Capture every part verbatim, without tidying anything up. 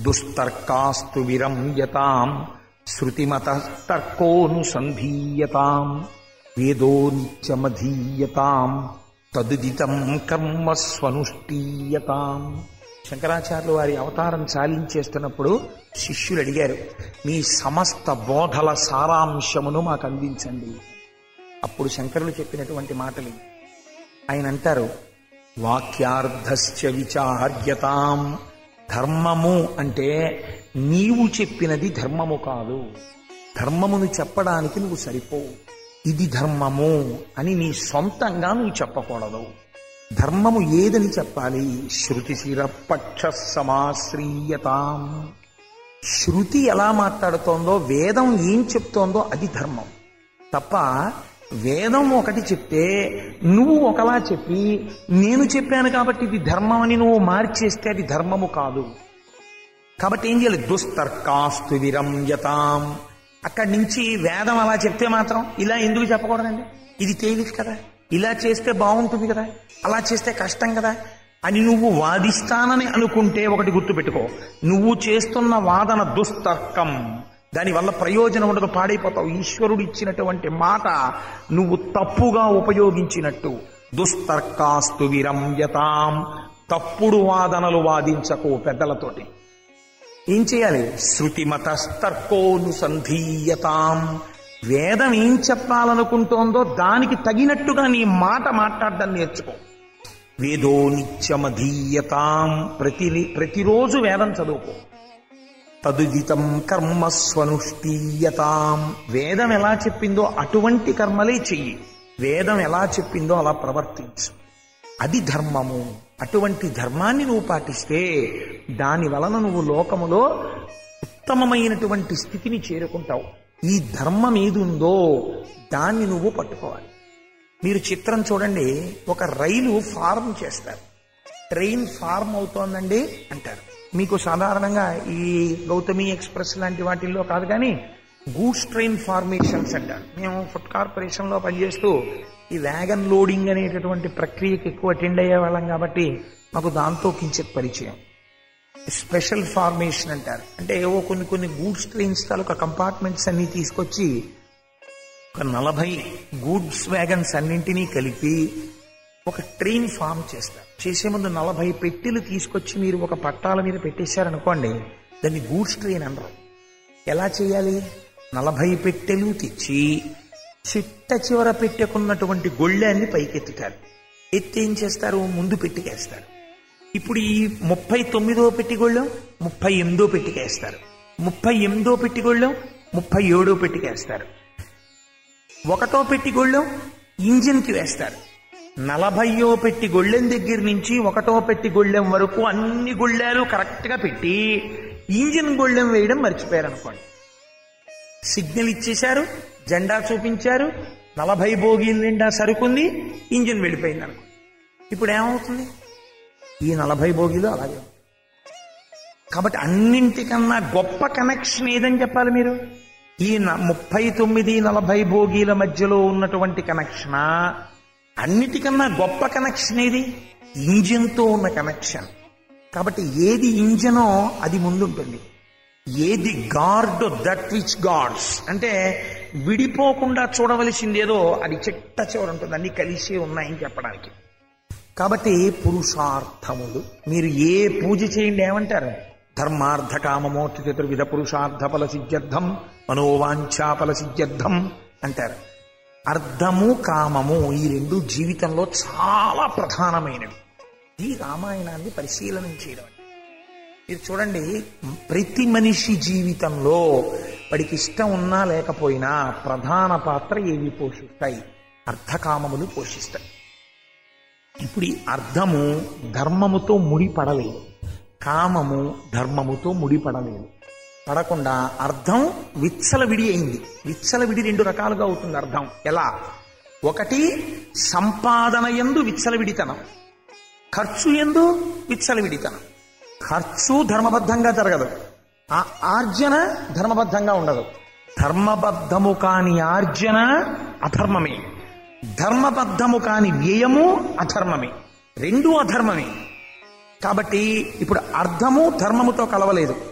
దుస్తర్కాస్తు విరంయతాం శృతిమతస్తర్కోనుసంధీయతాం వేదో నిత్యమధీయతాం తదుదితం కర్మ స్వనుష్ఠీయతాం. శంకరాచార్యులు వారి అవతారం చాలించేస్తున్నప్పుడు శిష్యులు అడిగారు, మీ సమస్త బోధల సారాంశమును మాకు అందించండి. అప్పుడు శంకరులు చెప్పినటువంటి మాటలు ఆయన అంటారు, వాక్యార్థశ్చ విచార్యతాం. ధర్మము అంటే నీవు చెప్పినది ధర్మము కాదు, ధర్మమును చెప్పడానికి నువ్వు సరిపోవు. ఇది ధర్మము అని నీ సొంతంగా నువ్వు చెప్పకూడదు. ధర్మము ఏదని చెప్పాలి? శృతిశిర పక్ష సమాశ్రీయతాం. శృతి ఎలా మాట్లాడుతోందో, వేదం ఏం చెప్తోందో అది ధర్మం తప్ప వేదం ఒకటి చెప్తే నువ్వు ఒకలా చెప్పి నేను చెప్పాను కాబట్టి ఇది ధర్మం అని నువ్వు మార్చేస్తే అది ధర్మము కాదు. కాబట్టి ఏం చేయాలి? దుస్తర్కాస్తు విరంయతాం. అక్కడి నుంచి వేదం అలా చెప్తే మాత్రం ఇలా ఎందుకు చెప్పకూడదండి, ఇది తేలిక కదా, ఇలా చేస్తే బాగుంటుంది కదా, అలా చేస్తే కష్టం కదా అని నువ్వు వాదిస్తానని అనుకుంటే ఒకటి గుర్తుపెట్టుకో, నువ్వు చేస్తున్న వాదన దుస్తర్కం, దానివల్ల ప్రయోజనం ఉండదు, పాడైపోతావు. ఈశ్వరుడు ఇచ్చినటువంటి మాట నువ్వు తప్పుగా ఉపయోగించినట్టు. దుస్తర్కాస్తు విరంయతాం. తప్పుడు వాదనలు వాదించకు పెద్దలతోటి. ఏం చేయాలి? శృతిమతస్తర్కోనుసంధీయతాం. వేదం ఏం చెప్పాలనుకుంటోందో దానికి తగినట్టుగా నీ మాట మాట్లాడడం నేర్చుకో. వేదో నిత్యమధీయతాం. ప్రతి ప్రతిరోజు వేదం చదువుకో. తదుదితం కర్మ స్వనుష్ఠీయతాం. వేదం ఎలా చెప్పిందో అటువంటి కర్మలే చెయ్యి, వేదం ఎలా చెప్పిందో అలా ప్రవర్తించు. అది ధర్మము. అటువంటి ధర్మాన్ని నువ్వు పాటిస్తే దాని వలన నువ్వు లోకములో ఉత్తమమైనటువంటి స్థితిని చేరుకుంటావు. ఈ ధర్మం ఏది ఉందో దాన్ని నువ్వు పట్టుకోవాలి. మీరు చిత్రం చూడండి, ఒక రైలు ఫార్మ్ చేస్తారు, ట్రైన్ ఫార్మ్ అవుతోందండి అంటారు. మీకు సాధారణంగా ఈ గౌతమి ఎక్స్ప్రెస్ లాంటి వాటిల్లో కాదు కానీ గూడ్స్ ట్రైన్ ఫార్మేషన్స్ అంటారు. మేము ఫుడ్ కార్పొరేషన్ లో పనిచేస్తూ ఈ వ్యాగన్ లోడింగ్ అనేటటువంటి ప్రక్రియకి ఎక్కువ అటెండ్ అయ్యే వాళ్ళం కాబట్టి మాకు దాంతో కించిత్ పరిచయం. స్పెషల్ ఫార్మేషన్ అంటారు. అంటే ఏవో కొన్ని కొన్ని గూడ్స్ ట్రైన్స్ తాలూకా కంపార్ట్మెంట్స్ అన్ని తీసుకొచ్చి ఒక నలభై గూడ్స్ వ్యాగన్స్ అన్నింటినీ కలిపి ఒక ట్రైన్ ఫామ్ చేస్తారు. చేసే ముందు నలభై పెట్టెలు తీసుకొచ్చి మీరు ఒక పట్టాల మీద పెట్టేశారనుకోండి, దాన్ని గూడ్స్ ట్రైన్ అనరు. ఎలా చేయాలి? నలభై పెట్టెలు తెచ్చి చిట్ట చివర పెట్టెకున్నటువంటి గొళ్ళాన్ని పైకెత్తుతారు. ఎత్తి ఏం చేస్తారు? ముందు పెట్టికేస్తారు. ఇప్పుడు ఈ ముప్పై తొమ్మిదో పెట్టిగొళ్ళం ముప్పై ఎనిమిదో పెట్టికేస్తారు, ముప్పై ఎనిమిదో పెట్టిగొళ్ళం ముప్పై ఏడో పెట్టికేస్తారు, ఒకటో పెట్టిగొళ్ళం ఇంజిన్కి వేస్తారు. నలభయో పెట్టి గొళ్ళెం దగ్గర నుంచి ఒకటో పెట్టి గొళ్ళెం వరకు అన్ని గొళ్ళాలు కరెక్ట్ గా పెట్టి ఇంజిన్ గొళ్ళెం వేయడం మర్చిపోయారు అనుకోండి. సిగ్నల్ ఇచ్చేశారు, జెండా చూపించారు, నలభై బోగీల నిండా సరుకుంది, ఇంజిన్ వెళ్ళిపోయింది అనుకోండి. ఇప్పుడు ఏమవుతుంది? ఈ నలభై బోగీలు అలాగే. కాబట్టి అన్నింటికన్నా గొప్ప కనెక్షన్ ఏదని చెప్పాలి మీరు? ఈ ముప్పై తొమ్మిది నలభై బోగీల మధ్యలో ఉన్నటువంటి కనెక్షనా? అన్నిటికన్నా గొప్ప కనెక్షన్ ఏది? ఇంజిన్తో ఉన్న కనెక్షన్. కాబట్టి ఏది ఇంజనో అది ముందుంటుంది, ఏది గార్డ్ దట్ విచ్ గాడ్స్ అంటే విడిపోకుండా చూడవలసిందేదో అది చిట్ట చివర ఉంటుంది, అన్ని కలిసి ఉన్నాయని చెప్పడానికి. కాబట్టి పురుషార్థములు మీరు ఏ పూజ చేయండి ఏమంటారు? ధర్మార్థ కామమోక్ష చతుర్విధ పురుషార్థ ఫల సిద్ధ్యర్థం మనోవాంఛా ఫల సిద్ధ్యర్థం అంటారు. అర్థము కామము ఈ రెండు జీవితంలో చాలా ప్రధానమైనవి. ఈ రామాయణాన్ని పరిశీలన చేయడం మీరు చూడండి, ప్రతి మనిషి జీవితంలో వాడికి ఇష్టం ఉన్నా లేకపోయినా ప్రధాన పాత్ర ఏవి పోషిస్తాయి? అర్థకామములు పోషిస్తాయి. ఇప్పుడు ఈ అర్థము ధర్మముతో ముడిపడలేదు, కామము ధర్మముతో ముడిపడలేదు. పడకుండా అర్థం విచ్చలవిడి అయింది. విచ్చలవిడి రెండు రకాలుగా అవుతుంది అర్థం. ఎలా? ఒకటి సంపాదన యందు విచ్చలవిడితనం, ఖర్చు యందు విచ్చలవిడితనం. ఖర్చు ధర్మబద్ధంగా జరగదు, ఆ ఆర్జన ధర్మబద్ధంగా ఉండదు. ధర్మబద్ధము కాని ఆర్జన అధర్మమే, ధర్మబద్ధము కాని వ్యయము అధర్మమే, రెండూ అధర్మమే. కాబట్టి ఇప్పుడు అర్థము ధర్మముతో కలవలేదు,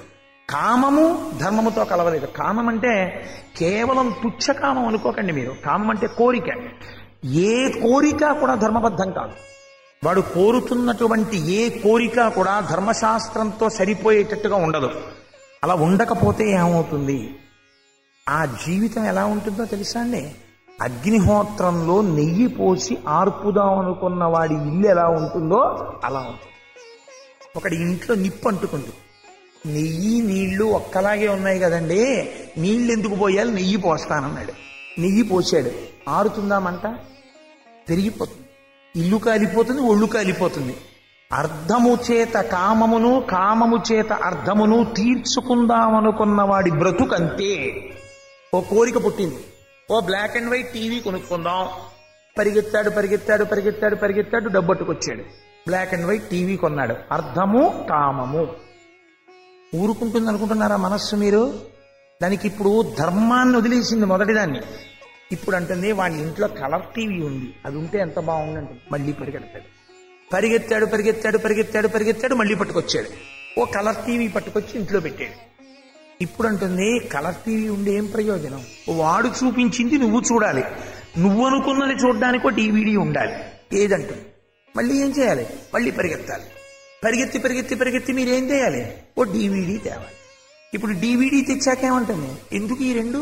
కామము ధర్మముతో కలవలేదు. కామం అంటే కేవలం తుచ్చకామం అనుకోకండి మీరు. కామం అంటే కోరిక. ఏ కోరిక కూడా ధర్మబద్ధం కాదు. వాడు కోరుతున్నటువంటి ఏ కోరిక కూడా ధర్మశాస్త్రంతో సరిపోయేటట్టుగా ఉండదు. అలా ఉండకపోతే ఏమవుతుంది? ఆ జీవితం ఎలా ఉంటుందో తెలుసా అండి? అగ్నిహోత్రంలో నెయ్యి పోసి ఆర్పుదాం అనుకున్న వాడి ఇల్లు ఎలా ఉంటుందో అలా ఉంటుంది. ఒకటి ఇంట్లో నిప్పు అంటుకుంది. నెయ్యి నీళ్లు ఒక్కలాగే ఉన్నాయి కదండి, నీళ్ళు ఎందుకు పోయాలి, నెయ్యి పోస్తానన్నాడు. నెయ్యి పోసాడు, ఆరుతుందామంట? పెరిగిపోతుంది. ఇల్లు కాలిపోతుంది, ఒళ్ళు కాలిపోతుంది. అర్ధము చేత కామమును, కామము చేత అర్ధమును తీర్చుకుందామనుకున్న వాడి బ్రతుకంతే. ఓ కోరిక పుట్టింది, ఓ బ్లాక్ అండ్ వైట్ టీవీ కొనుక్కుందాం. పరిగెత్తాడు పరిగెత్తాడు పరిగెత్తాడు పరిగెత్తాడు డబ్బట్టుకొచ్చాడు. బ్లాక్ అండ్ వైట్ టీవీ కొన్నాడు. అర్ధము కామము. ఊరుకుంటుంది అనుకుంటున్నారా మనస్సు మీరు? దానికి ఇప్పుడు ధర్మాన్ని వదిలేసింది మొదటిదాన్ని. ఇప్పుడు అంటుంది వాళ్ళ ఇంట్లో కలర్ టీవీ ఉంది, అది ఉంటే ఎంత బాగుందంటే మళ్ళీ పరిగెడతాడు. పరిగెత్తాడు పరిగెత్తాడు పరిగెత్తాడు పరిగెత్తాడు మళ్ళీ పట్టుకొచ్చాడు. ఓ కలర్ టీవీ పట్టుకొచ్చి ఇంట్లో పెట్టాడు. ఇప్పుడు అంటుంది కలర్ టీవీ ఉండే ఏం ప్రయోజనం? వాడు చూపించింది నువ్వు చూడాలి, నువ్వు అనుకున్నది చూడడానికి ఒక డివిడి ఉండాలి. ఏదంటుంది? మళ్ళీ ఏం చేయాలి? మళ్ళీ పరిగెత్తాలి. పరిగెత్తి పరిగెత్తి పరిగెత్తి మీరేం చేయాలి? ఓ డివిడి తేవాలి. ఇప్పుడు డివిడి తెచ్చాకేమంటుంది? ఎందుకు ఈ రెండు?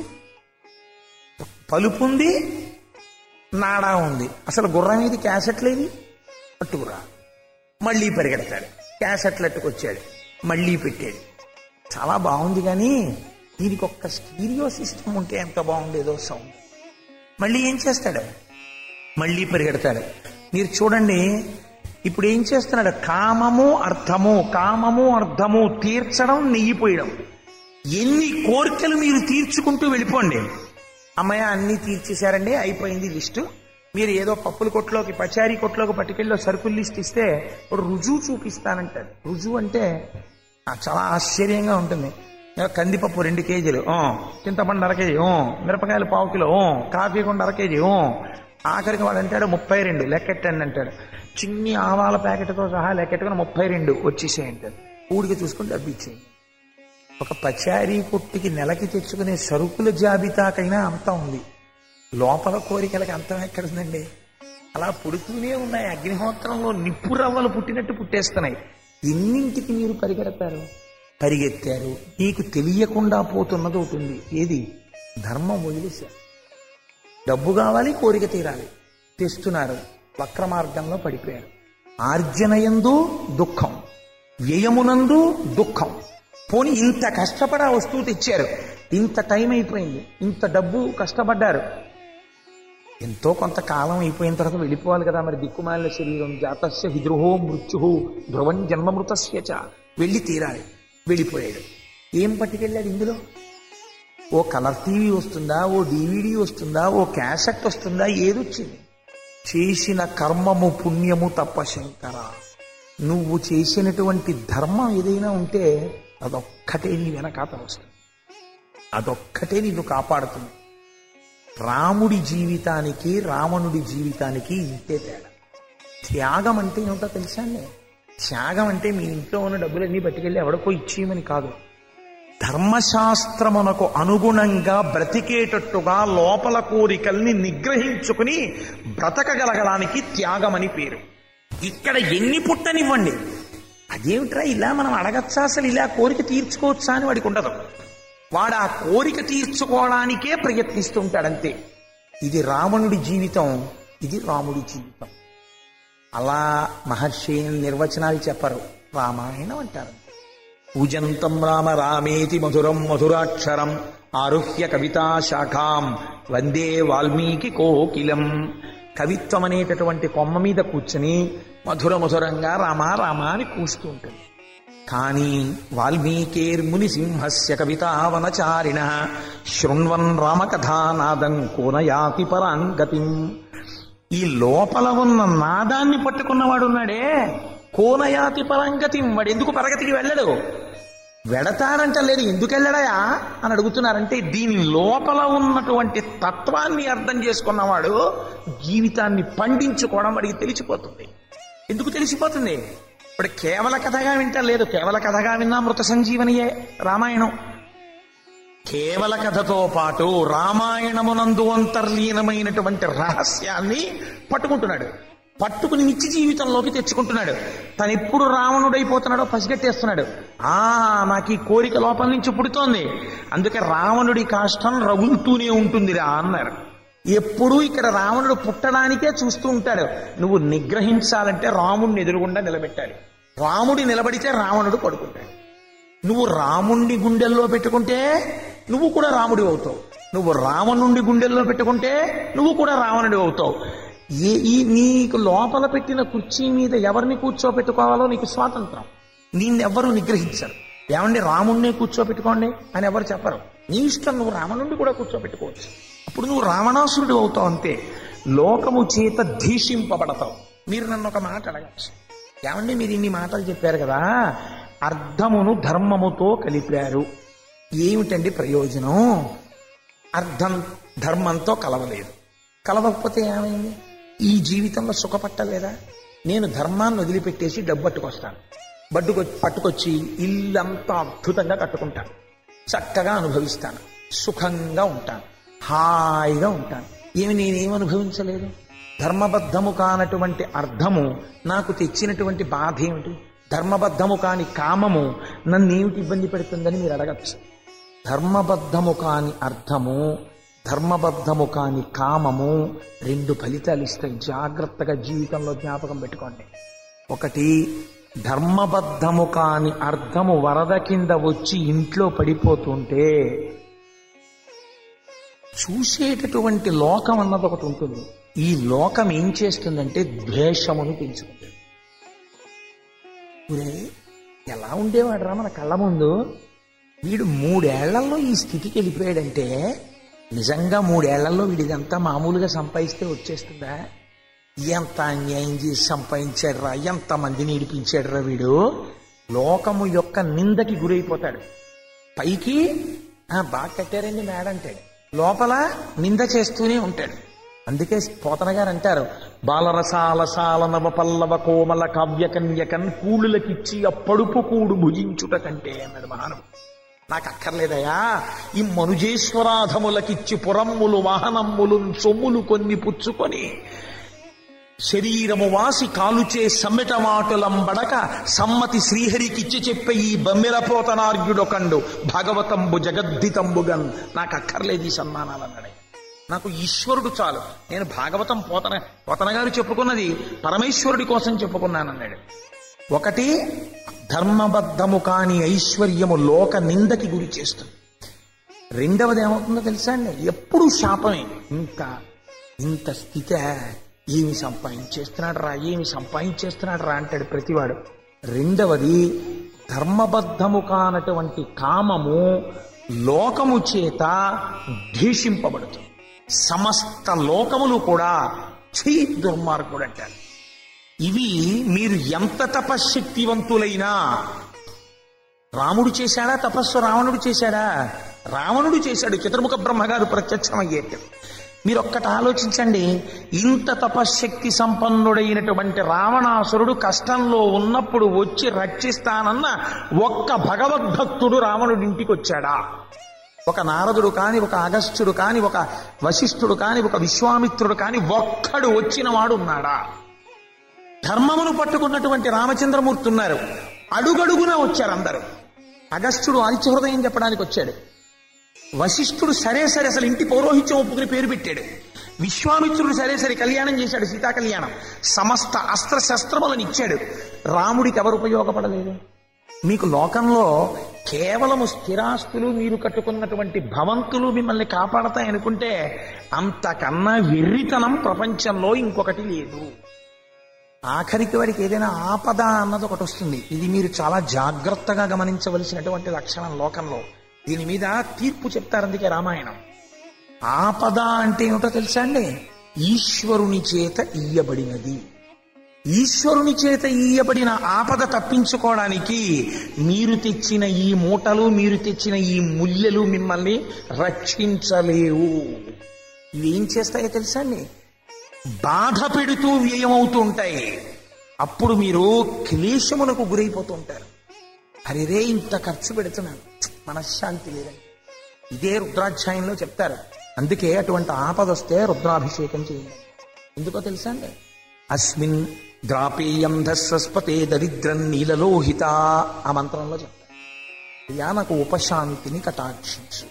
పలుపు ఉంది, నాడా ఉంది, అసలు గుర్రం ఇది క్యాసెట్లేవి పట్టుకురా. మళ్ళీ పరిగెడతాడు, క్యాసెట్లు అట్టుకొచ్చాడు, మళ్ళీ పెట్టాడు. చాలా బాగుంది, కానీ దీనికి ఒక్క స్టీరియో సిస్టమ్ ఉంటే ఎంత బాగుండేదో సౌండ్. మళ్ళీ ఏం చేస్తాడు? మళ్ళీ పరిగెడతాడు. మీరు చూడండి, ఇప్పుడు ఏం చేస్తున్నాడు? కామము అర్థము, కామము అర్థము తీర్చడం, నెయ్యిపోయడం. ఎన్ని కోరికలు మీరు తీర్చుకుంటూ వెళ్ళిపోండి. అమ్మయ్య అన్ని తీర్చేశారండి, అయిపోయింది లిస్టు. మీరు ఏదో పప్పుల కొట్లోకి, పచారీ కొట్లోకి పట్టుకెళ్ళి సరుకులు లిస్ట్ ఇస్తే ఇప్పుడు రుజువు చూపిస్తానంటాడు. రుజువు అంటే చాలా ఆశ్చర్యంగా ఉంటుంది. కందిపప్పు రెండు కేజీలు, చింతపండు అర కేజీ, మిరపకాయలు పావు కిలో, కాఫీ కొండ అర కేజీ, ఆఖరికి వాడు అంటాడు ముప్పై రెండు లెక్కెట్టండి అంటాడు. చిన్ని ఆవాల ప్యాకెట్తో సహా లెక్కెట్టుకుని ముప్పై రెండు వచ్చేసేయంటాడు. ఊడికి చూసుకుని డబ్బు ఇచ్చేయండి. ఒక పచారీ కొట్టుకి నెలకి తెచ్చుకునే సరుకుల జాబితాకైనా అంతం ఉంది, లోపల కోరికలకి అంతం ఎక్కడుందండి? అలా పుడుతూనే ఉన్నాయి. అగ్నిహోత్రంలో నిప్పు రవ్వలు పుట్టినట్టు పుట్టేస్తున్నాయి. ఎన్నింటికి మీరు పరిగెడతారు? పరిగెత్తారు, నీకు తెలియకుండా పోతున్నది అవుతుంది. ఏది? ధర్మం వదిలేశారు. డబ్బు కావాలి, కోరిక తీరాలి, తెస్తున్నారు, వక్ర మార్గంలో పడిపోయారు. ఆర్జనయందు దుఃఖం, వ్యయమునందు దుఃఖం. పోనీ ఇంత కష్టపడి ఆ వస్తువు తెచ్చారు, ఇంత టైం అయిపోయింది, ఇంత డబ్బు కష్టపడ్డారు, ఎంతో కొంతకాలం అయిపోయిన తర్వాత వెళ్ళిపోవాలి కదా. మరి దిక్కుమాలిన శరీరం, జాతస్య విద్రోహో మృత్యు ధ్రువం జన్మమృతస్య చ, వెళ్ళి తీరాలి. వెళ్ళిపోయాడు. ఏం పట్టుకెళ్ళాడు ఇందులో? ఓ కలర్ టీవీ వస్తుందా, ఓ డివిడి వస్తుందా, ఓ క్యాసెట్ వస్తుందా? ఏదొచ్చింది? చేసిన కర్మము పుణ్యము తప్ప శంకర. నువ్వు చేసినటువంటి ధర్మం ఏదైనా ఉంటే అదొక్కటే నీ వెనకాత వస్తుంది, అదొక్కటే నిన్ను కాపాడుతుంది. రాముడి జీవితానికి రావణుడి జీవితానికి ఇంతే తేడా. త్యాగం అంటే ఏమిటో తెలుసా అండి? త్యాగం అంటే మీ ఇంట్లో ఉన్న డబ్బులన్నీ పట్టుకెళ్ళి ఎవడికో ఇచ్చేయమని కాదు. ధర్మశాస్త్రమునకు అనుగుణంగా బ్రతికేటట్టుగా లోపల కోరికల్ని నిగ్రహించుకుని బ్రతకగలగడానికి త్యాగమని పేరు. ఇక్కడ ఎన్ని పుట్టనివ్వండి, అదేమిట్రా ఇలా మనం అడగచ్చా, అసలు ఇలా కోరిక తీర్చుకోవచ్చా అని వాడికి ఉండదు. వాడు ఆ కోరిక తీర్చుకోవడానికే ప్రయత్నిస్తుంటాడంతే. ఇది రావణుడి జీవితం, ఇది రాముడి జీవితం. అలా మహర్షి నిర్వచనాలు చెప్పరు, రామాయణం అంటారు. పూజంతం రామ రామేతి మధురం మధురాక్షరం ఆరుహ్య కవితా శాఖాం వందే వాల్మీకి కోకిలం. కవిత్వం అనేటటువంటి కొమ్మ మీద కూర్చుని మధుర మధురంగా రామ రామ అని కూస్తూ ఉంటుంది. కానీ వాల్మీకేర్ముని సింహస్య కవితావనచారిణ శృణ్వన్ రామకథానాదం కోనయాతి పరాంగతిం. ఈ లోపల ఉన్న నాదాన్ని పట్టుకున్నవాడున్నాడే, కోనయాతి పరంగతిం. వాడు ఎందుకు పరగతికి వెళ్ళడు? వెడతాడంట లేదు, ఎందుకు వెళ్ళడాయా అని అడుగుతున్నారంటే దీని లోపల ఉన్నటువంటి తత్వాన్ని అర్థం చేసుకున్నవాడు జీవితాన్ని పండించుకోవడం వాడికి తెలిసిపోతుంది. ఎందుకు తెలిసిపోతుంది? ఇప్పుడు కేవల కథగా వింటలేదు, కేవల కథగా విన్నా మృత సంజీవనియే రామాయణం. కేవల కథతో పాటు రామాయణమునందు అంతర్లీనమైనటువంటి రహస్యాన్ని పట్టుకుంటున్నాడు, పట్టుకుని నిత్య జీవితంలోకి తెచ్చుకుంటున్నాడు. తను ఎప్పుడు రావణుడైపోతున్నాడో పసిగట్టేస్తున్నాడు. ఆ నాకు ఈ కోరిక లోపల నుంచి పుడుతోంది, అందుకే రావణుడి కాష్టం రగులుతూనే ఉంటుందిరా అన్నారు. ఎప్పుడూ ఇక్కడ రావణుడు పుట్టడానికే చూస్తూ ఉంటాడు. నువ్వు నిగ్రహించాలంటే రాముడిని ఎదురుగుండా నిలబెట్టాలి. రాముడి నిలబడితే రావణుడు పడుకుంటాడు. నువ్వు రాముణ్ణి గుండెల్లో పెట్టుకుంటే నువ్వు కూడా రాముడి అవుతావు, నువ్వు రావణుడి గుండెల్లో పెట్టుకుంటే నువ్వు కూడా రావణుడి అవుతావు. ఏ ఈ నీకు లోపల పెట్టిన కుర్చీ మీద ఎవరిని కూర్చోపెట్టుకోవాలో నీకు స్వాతంత్రం. నిన్నెవ్వరూ నిగ్రహించరు. ఏమండి రాముణ్ణే కూర్చోపెట్టుకోండి అని ఎవరు చెప్పరు. నీ ఇష్టం, నువ్వు రావణుడిని కూడా కూర్చోపెట్టుకోవచ్చు. అప్పుడు నువ్వు రావణాసురుడు అవుతావు అంతే. లోకము చేత ధీషింపబడతావు. మీరు నన్ను ఒక మాట అడగచ్చు, ఏమండి మీరు ఇన్ని మాటలు చెప్పారు కదా, అర్థమును ధర్మముతో కలిపారు, ఏమిటండి ప్రయోజనం? అర్థం ధర్మంతో కలవలేదు, కలవకపోతే ఏమైంది? ఈ జీవితంలో సుఖపట్టలేదా? నేను ధర్మాన్ని వదిలిపెట్టేసి డబ్బు పట్టుకొస్తాను, బడ్డుకొ పట్టుకొచ్చి ఇల్లంతా అద్భుతంగా కట్టుకుంటాను, చక్కగా అనుభవిస్తాను, సుఖంగా ఉంటాను, హాయిగా ఉంటాను. ఏమి నేనేం అనుభవించలేదు? ధర్మబద్ధము కానటువంటి అర్థము నాకు తెచ్చినటువంటి బాధ ఏమిటి? ధర్మబద్ధము కాని కామము నన్నేమిటి ఇబ్బంది పెడుతుందని మీరు అడగచ్చు. ధర్మబద్ధము కాని అర్థము, ధర్మబద్ధము కాని కామము రెండు ఫలితాలు ఇస్తాయి. జాగ్రత్తగా జీవితంలో జ్ఞాపకం పెట్టుకోండి. ఒకటి, ధర్మబద్ధము కాని అర్థము వరద కింద వచ్చి ఇంట్లో పడిపోతుంటే చూసేటటువంటి లోకం అన్నది ఒకటి ఉంటుంది. ఈ లోకం ఏం చేస్తుందంటే ద్వేషమును పెంచుకుంటుంది. ఎలా ఉండేవాడు రా మన కళ్ళ ముందు, వీడు మూడేళ్లలో ఈ స్థితికి వెళ్ళిపోయాడంటే నిజంగా మూడేళ్లలో వీడిదంతా మామూలుగా సంపాదిస్తే వచ్చేస్తుందా? ఎంత అన్యాయం చేసి సంపాదించాడు రా, ఎంత మందిని ఇడిపించాడు రా వీడు. లోకము యొక్క నిందకి గురైపోతాడు. పైకి బాగా కట్టారండి మేడ అంటాడు, లోపల నింద చేస్తూనే ఉంటాడు. అందుకే పోతన గారు అంటారు, బాలరసాలసాల నవ పల్లవ కోమల కావ్యకన్యకన్ కూళ్ళకిచ్చి ఆ పడుపు కూడు భుజించుట కంటే అన్నాడు మహానుభావుడు. నాకు అక్కర్లేదయా, ఈ మనుజేశ్వరాధములకిచ్చి పురమ్ములు వాహనమ్ములు సొమ్ములు కొన్ని పుచ్చుకొని శరీరము వాసి కాలుచే సమ్మెట మాటులంబడక సమ్మతి శ్రీహరికిచ్చి చెప్పే ఈ బమ్మెరపోతనార్యుడొకండు భాగవతంబు జగద్దితంబుగన్. నాకు అక్కర్లేదు ఈ సన్మానాలు అన్నాడు. నాకు ఈశ్వరుడు చాలు, నేను భాగవతం పోతన పోతన గారు చెప్పుకున్నది పరమేశ్వరుడి కోసం చెప్పుకున్నానన్నాడు. ఒకటి, ధర్మబద్ధము కాని ఐశ్వర్యము లోక నిందకి గురి చేస్తుంది. రెండవది ఏమవుతుందో తెలుసా అండి, ఎప్పుడు శాపమే. ఇంకా ఇంత స్థితి, ఏమి సంపాదించేస్తున్నాడు రా, ఏమి సంపాదించేస్తున్నాడు రా అంటాడు ప్రతివాడు. రెండవది, ధర్మబద్ధము కానటువంటి కామము లోకము చేత ద్వేషింపబడుతుంది. సమస్త లోకములు కూడా ఛీ దుర్మార్గుడు అంటారు. ఇవి మీరు ఎంత తపశ్శక్తివంతులైనా, రాముడు చేశాడా తపస్సు? రావణుడు చేశాడా? రావణుడు చేశాడు. చతుర్ముఖ బ్రహ్మగారు ప్రత్యక్షమయ్యేట. మీరు ఒక్కటి ఆలోచించండి, ఇంత తపశ్శక్తి సంపన్నుడైనటువంటి రావణాసురుడు కష్టంలో ఉన్నప్పుడు వచ్చి రక్షిస్తానన్న ఒక్క భగవద్భక్తుడు రావణుడి ఇంటికి వచ్చాడా? ఒక నారదుడు కాని, ఒక అగస్త్యుడు కాని, ఒక వశిష్ఠుడు కాని, ఒక విశ్వామిత్రుడు కాని ఒక్కడు వచ్చిన వాడు ఉన్నాడా? ధర్మమును పట్టుకున్నటువంటి రామచంద్రమూర్తి ఉన్నారు, అడుగడుగునా వచ్చారు అందరూ. అగస్త్యుడు ఆదిత్య హృదయం చెప్పడానికి వచ్చాడు. వశిష్ఠుడు సరే సరే అసలు ఇంటి పౌరోహిత్యం ఒప్పుకుని పేరు పెట్టాడు. విశ్వామిత్రుడు సరే సరే కళ్యాణం చేశాడు, సీతా కళ్యాణం. సమస్త అస్త్ర శస్త్రములను ఇచ్చాడు. రాముడికి ఎవరు ఉపయోగపడలేదు? మీకు లోకంలో కేవలము స్థిరాస్తులు, మీరు కట్టుకున్నటువంటి భవంతులు మిమ్మల్ని కాపాడతాయనుకుంటే అంతకన్నా వెర్రితనం ప్రపంచంలో ఇంకొకటి లేదు. ఆఖరికి వాడికి ఏదైనా ఆపద అన్నది ఒకటి వస్తుంది. ఇది మీరు చాలా జాగ్రత్తగా గమనించవలసినటువంటి లక్షణం లోకంలో. దీని మీద తీర్పు చెప్తారు అందుకే రామాయణం. ఆపద అంటే ఏమిటో తెలుసా అండి? ఈశ్వరుని చేత ఇయ్యబడినది. ఈశ్వరుని చేత ఇయ్యబడిన ఆపద తప్పించుకోవడానికి మీరు తెచ్చిన ఈ మూటలు, మీరు తెచ్చిన ఈ ముల్లెలు మిమ్మల్ని రక్షించలేవు. ఇవేం చేస్తాయో తెలుసా అండి? బాధ పెడుతూ వ్యయమవుతూ ఉంటాయి. అప్పుడు మీరు క్లేశములకు గురైపోతూ ఉంటారు. అరే ఇంత ఖర్చు పెడుతున్నాను, మనశ్శాంతి లేదండి. ఇదే రుద్రాధ్యాయంలో చెప్తారు. అందుకే అటువంటి ఆపద వస్తే రుద్రాభిషేకం చేయండి. ఎందుకో తెలుసా అండి? అస్మిన్ ద్రాపేయం ధస్వస్పతే దరిద్రం నీలలోహిత ఆ మంత్రంలో చెప్తారు. అయ్యా నాకు ఉపశాంతిని కటాక్షించు.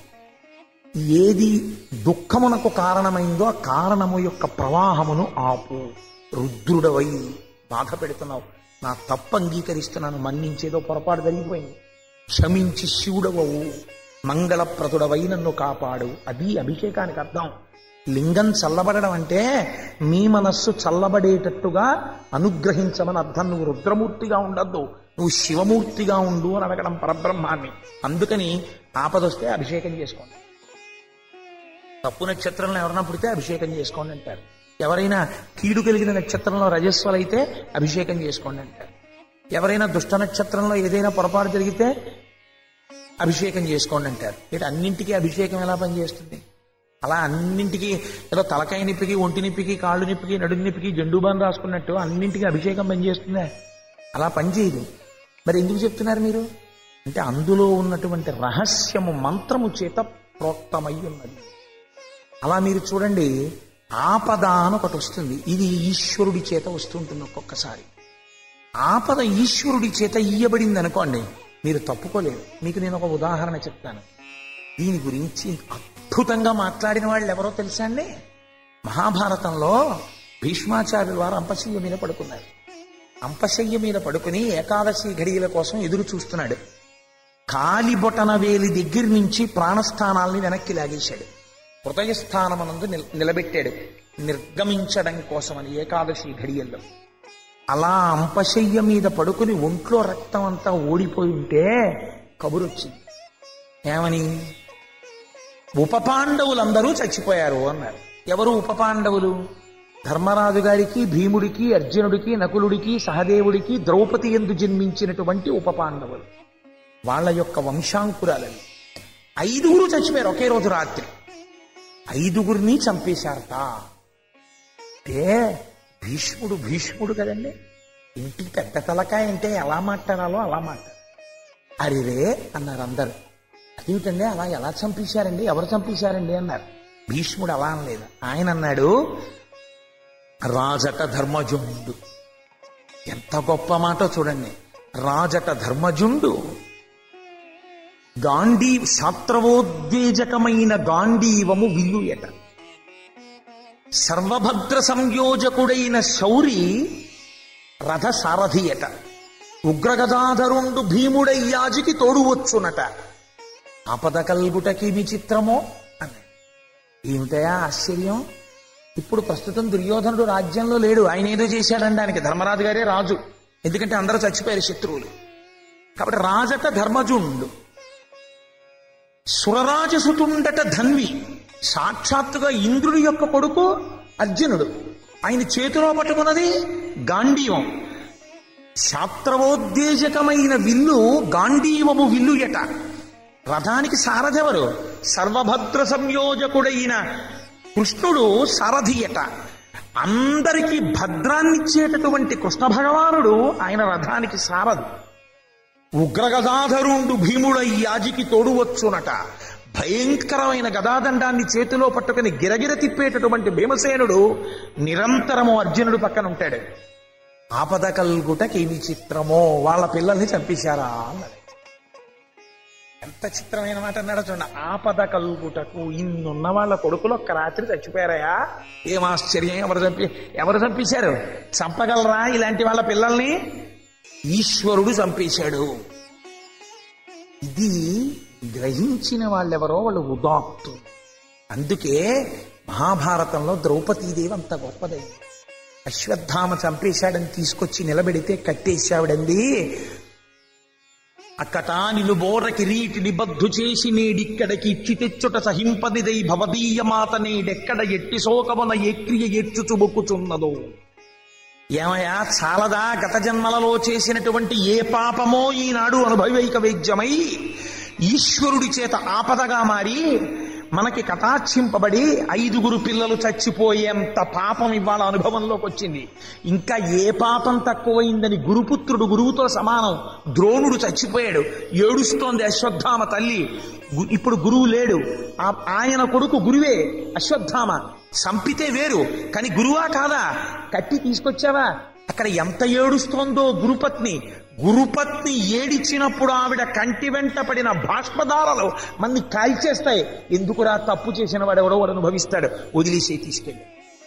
ఏది దుఃఖమునకు కారణమైందో ఆ కారణము యొక్క ప్రవాహమును ఆపు. రుద్రుడవై బాధ పెడుతున్నావు, నా తప్పు అంగీకరిస్తున్నాను, మన్నించేదో పొరపాటు జరిగిపోయింది, క్షమించి శివుడవవు, మంగళప్రదుడవై నన్ను కాపాడు. అది అభిషేకానికి అర్థం. లింగం చల్లబడడం అంటే మీ మనస్సు చల్లబడేటట్టుగా అనుగ్రహించమని అర్థం. నువ్వు రుద్రమూర్తిగా ఉండద్దు, నువ్వు శివమూర్తిగా ఉండు అని అడగడం పరబ్రహ్మాన్ని. అందుకని ఆపదొస్తే అభిషేకం చేసుకోండి. తప్పు నక్షత్రంలో ఎవరైనా పుడితే అభిషేకం చేసుకోండి అంటారు. ఎవరైనా కీడు కలిగిన నక్షత్రంలో రజస్వలైతే అభిషేకం చేసుకోండి అంటారు. ఎవరైనా దుష్ట నక్షత్రంలో ఏదైనా పొరపాటు జరిగితే అభిషేకం చేసుకోండి అంటారు. ఇటు అన్నింటికీ అభిషేకం ఎలా పనిచేస్తుంది? అలా అన్నింటికీ ఏదో తలకాయ నిప్పికి, ఒంటి నిప్పికి, కాళ్ళు నిప్పికి, నడుము నిప్పికి జెండూబాన్ రాసుకున్నట్టు అన్నింటికీ అభిషేకం పనిచేస్తుందా? అలా పనిచేయదు. మరి ఎందుకు చెప్తున్నారు మీరు అంటే అందులో ఉన్నటువంటి రహస్యము మంత్రము చేత ప్రోక్తమై ఉన్నది. అలా మీరు చూడండి, ఆపద అని ఒకటి వస్తుంది. ఇది ఈశ్వరుడి చేత వస్తుంటుంది. ఒక్కొక్కసారి ఆపద ఈశ్వరుడి చేత ఇయ్యబడింది అనుకోండి, మీరు తప్పుకోలేరు. మీకు నేను ఒక ఉదాహరణ చెప్తాను. దీని గురించి అద్భుతంగా మాట్లాడిన వాళ్ళు ఎవరో తెలుసా అండి? మహాభారతంలో భీష్మాచార్యుల వారు అంపశయ్య మీద పడుకున్నారు. అంపశయ్య మీద పడుకుని ఏకాదశి ఘడియల కోసం ఎదురు చూస్తున్నాడు. కాలిబొటన వేలి దగ్గర నుంచి ప్రాణస్థానాల్ని వెనక్కి లాగేశాడు. హృదయస్థానమనందు నిలబెట్టాడు నిర్గమించడం కోసమని ఏకాదశి ఘడియల్లో. అలా అంపశయ్య మీద పడుకుని ఒంట్లో రక్తం అంతా ఓడిపోయి ఉంటే కబురొచ్చింది. ఏమని? ఉపపాండవులందరూ చచ్చిపోయారు అన్నారు. ఎవరు ఉపపాండవులు? ధర్మరాజు గారికి, భీముడికి, అర్జునుడికి, నకులుడికి, సహదేవుడికి, ద్రౌపది యందు జన్మించినటువంటి ఉపపాండవులు. వాళ్ళ యొక్క వంశాంకురాలని. ఐదుగురు చచ్చిపోయారు ఒకే రోజు రాత్రి. ఐదుగురిని చంపేశారట. అంటే భీష్ముడు భీష్ముడు కదండి, ఇంటికి పెద్ద తలకాయ అంటే ఎలా మాట్లాడాలో అలా మాట్లాడారు. అరిరే అన్నారు అందరు. అదేమిటండి అలా ఎలా చంపేశారండి, ఎవరు చంపేశారండి అన్నారు. భీష్ముడు అలా అనలేదు. ఆయన అన్నాడు, రాజట ధర్మజుండు. ఎంత గొప్ప మాట చూడండి. రాజట ధర్మజుండు గాంధీ శాస్త్రవోద్వేజకమైన గాంధీవము విల్లుయట. సర్వభద్ర సంయోజకుడైన శౌరి రథ సారథియట. ఉగ్రగదాధరుండు భీముడయ్యాజికి తోడువచ్చునట. ఆపద కల్గుటకి చిత్రమో అన్నాడు. ఏమిటయా ఆశ్చర్యం? ఇప్పుడు ప్రస్తుతం దుర్యోధనుడు రాజ్యంలో లేడు. ఆయన ఏదో చేశాడనడానికి ధర్మరాజు గారే రాజు. ఎందుకంటే అందరూ చచ్చిపోయారు శత్రువులు. కాబట్టి రాజట ధర్మజుండు. సురరాజసుతుండట ధన్వి. సాక్షాత్తుగా ఇంద్రుడి యొక్క కొడుకు అర్జునుడు. ఆయన చేతిలో పట్టుకున్నది గాంధీవం. శాస్త్రవోద్వేజకమైన విల్లు గాంధీవము విల్లుయట. రథానికి సారథెవరు? సర్వభద్ర సంయోజకుడైన కృష్ణుడు సారథియట. అందరికీ భద్రాన్నిచ్చేటటువంటి కృష్ణ భగవానుడు ఆయన రథానికి సారథి. ఉగ్రగదాధరుండు భీముడయ్యాజికి తోడువచ్చునట. భయంకరమైన గదాదండాన్ని చేతిలో పట్టుకుని గిరగిర తిప్పేటటువంటి భీమసేనుడు నిరంతరము అర్జునుడు పక్కన ఉంటాడు. ఆపద కల్గుటకేమి చిత్రమో, వాళ్ళ పిల్లల్ని చంపేశారా అన్నాడు. ఎంత చిత్రమైన మాట అన్నాడో చూడండి. ఆపద కల్గుటకు ఇన్నున్న వాళ్ళ కొడుకులు ఒక్క రాత్రి చచ్చిపోయారయా, ఏం ఆశ్చర్యం. ఎవరు చంపి ఎవరు చంపేశారు? చంపగలరా ఇలాంటి వాళ్ళ పిల్లల్ని? ఈశ్వరుడు చంపేశాడు. ఇది గ్రహించిన వాళ్ళెవరో వాళ్ళు ఉదాత్తు. అందుకే మహాభారతంలో ద్రౌపదీదేవి అంత గొప్పదైంది. అశ్వత్థామ చంపేశాడని తీసుకొచ్చి నిలబెడితే కట్టేశావిడంది. అక్కటా నిలుబోర కిరీటిని బద్దు చేసి నేడిక్కడికి ఇచ్చి తెచ్చుట సహింపనిదై భవదీయ మాత నేడెక్కడ ఎట్టి శోకమున ఏ క్రియ ఎచ్చుచు బొక్కుచున్నదో. ఏమయ్యా చాలదా గత జన్మలలో చేసినటువంటి ఏ పాపమో ఈనాడు అనుభవైక వేద్యమై ఈశ్వరుడి చేత ఆపదగా మారి మనకి కటాక్షింపబడి ఐదుగురు పిల్లలు చచ్చిపోయేంత పాపం ఇవాళ అనుభవంలోకి వచ్చింది. ఇంకా ఏ పాపం తక్కువైందని గురుపుత్రుడు గురువుతో సమానం. ద్రోణుడు చచ్చిపోయాడు, ఏడుస్తోంది అశ్వత్థామ తల్లి. ఇప్పుడు గురువు లేడు, ఆయన కొడుకు గురువే అశ్వత్థామ. సంపితే వేరు, కానీ గురువా కాదా? కట్టి తీసుకొచ్చావా? అక్కడ ఎంత ఏడుస్తోందో గురుపత్ని. గురుపత్ని ఏడిచినప్పుడు ఆవిడ కంటి వెంట పడిన బాష్పదారాలు మన్ని కాల్చేస్తాయి. ఎందుకురా తప్పు చేసిన వాడు ఎవడో వాడు అనుభవిస్తాడు, వదిలేసి తీసుకెళ్ళి.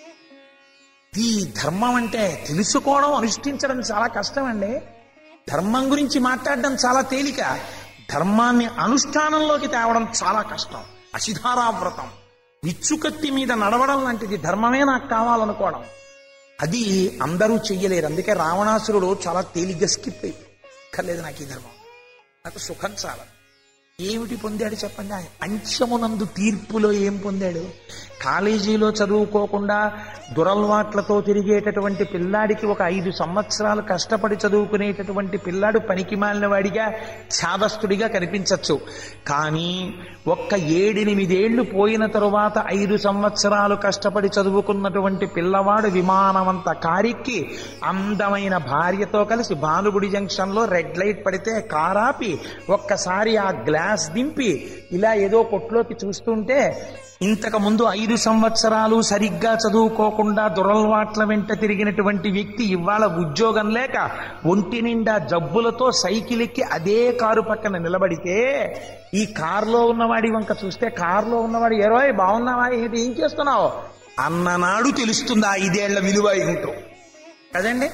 ఈ ధర్మం అంటే తెలుసుకోవడం, అనుష్ఠించడం చాలా కష్టం అండి. ధర్మం గురించి మాట్లాడడం చాలా తేలిక, ధర్మాన్ని అనుష్ఠానంలోకి తేవడం చాలా కష్టం. అశిధారావ్రతం, విచ్చుకత్తి మీద నడవడం లాంటిది ధర్మమే నాకు కావాలనుకోవడం, అది అందరూ చెయ్యలేరు. అందుకే రావణాసురుడు చాలా తేలిగ్గా స్కిప్ అయిపోయి, నాకు ఈ ధర్మం, నాకు సుఖం చాలా. ఏమిటి పొందాడు చెప్పండి? అంశమునందు తీర్పులో ఏం పొందాడు? కాలేజీలో చదువుకోకుండా దురల్వాట్లతో తిరిగేటటువంటి పిల్లాడికి ఒక ఐదు సంవత్సరాలు కష్టపడి చదువుకునేటటువంటి పిల్లాడు పనికి మాలిన వాడిగా, ఛాదస్తుడిగా కనిపించచ్చు. కానీ ఒక్క ఏడెనిమిదేళ్లు పోయిన తరువాత ఐదు సంవత్సరాలు కష్టపడి చదువుకున్నటువంటి పిల్లవాడు విమానమంత కారెక్కి అందమైన భార్యతో కలిసి భానుగుడి జంక్షన్ లో రెడ్ లైట్ పడితే కారాపి ఒక్కసారి ఆ గ్లాస్ దింపి ఇలా ఏదో కొట్లోకి చూస్తుంటే, ఇంతకు ముందు ఐదు సంవత్సరాలు సరిగ్గా చదువుకోకుండా దురల్వాట్ల వెంట తిరిగినటువంటి వ్యక్తి ఇవాళ ఉద్యోగం లేక ఒంటి నిండా జబ్బులతో సైకిల్ ఎక్కి అదే కారు పక్కన నిలబడితే, ఈ కారులో ఉన్నవాడి వంక చూస్తే కారులో ఉన్నవాడు ఎరోయ్ బాగున్నావా, ఏంటి ఏం చేస్తున్నావు అన్ననాడు తెలుస్తుంది ఆ ఐదేళ్ల విలువ ఏమిటో కదండి.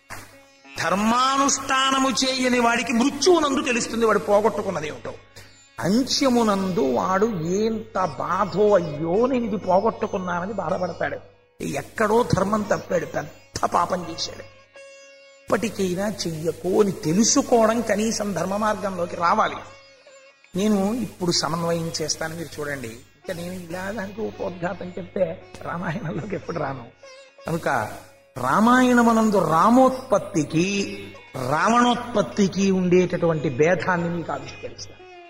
ధర్మానుష్ఠానము చేయని వాడికి మృత్యువునందు తెలుస్తుంది వాడు పోగొట్టుకున్నది ఏమిటో. అంత్యమునందు వాడు ఎంత బాధో, అయ్యో నేను ఇది పోగొట్టుకున్నానని బాధపడతాడు. ఎక్కడో ధర్మం తప్పాడు, పెద్ద పాపం చేశాడు. ఇప్పటికైనా చెయ్యకు అని తెలుసుకోవడం, కనీసం ధర్మ మార్గంలోకి రావాలి. నేను ఇప్పుడు సమన్వయం చేస్తాను, మీరు చూడండి. ఇంకా నేను ఇలా దానికి ఉపోద్ఘాతం చెప్తే రామాయణంలోకి ఎప్పుడు రాను. కనుక రామాయణమనందు రామోత్పత్తికి రావణోత్పత్తికి ఉండేటటువంటి భేదాన్ని మీకు ఆవిష్కరిస్తాను.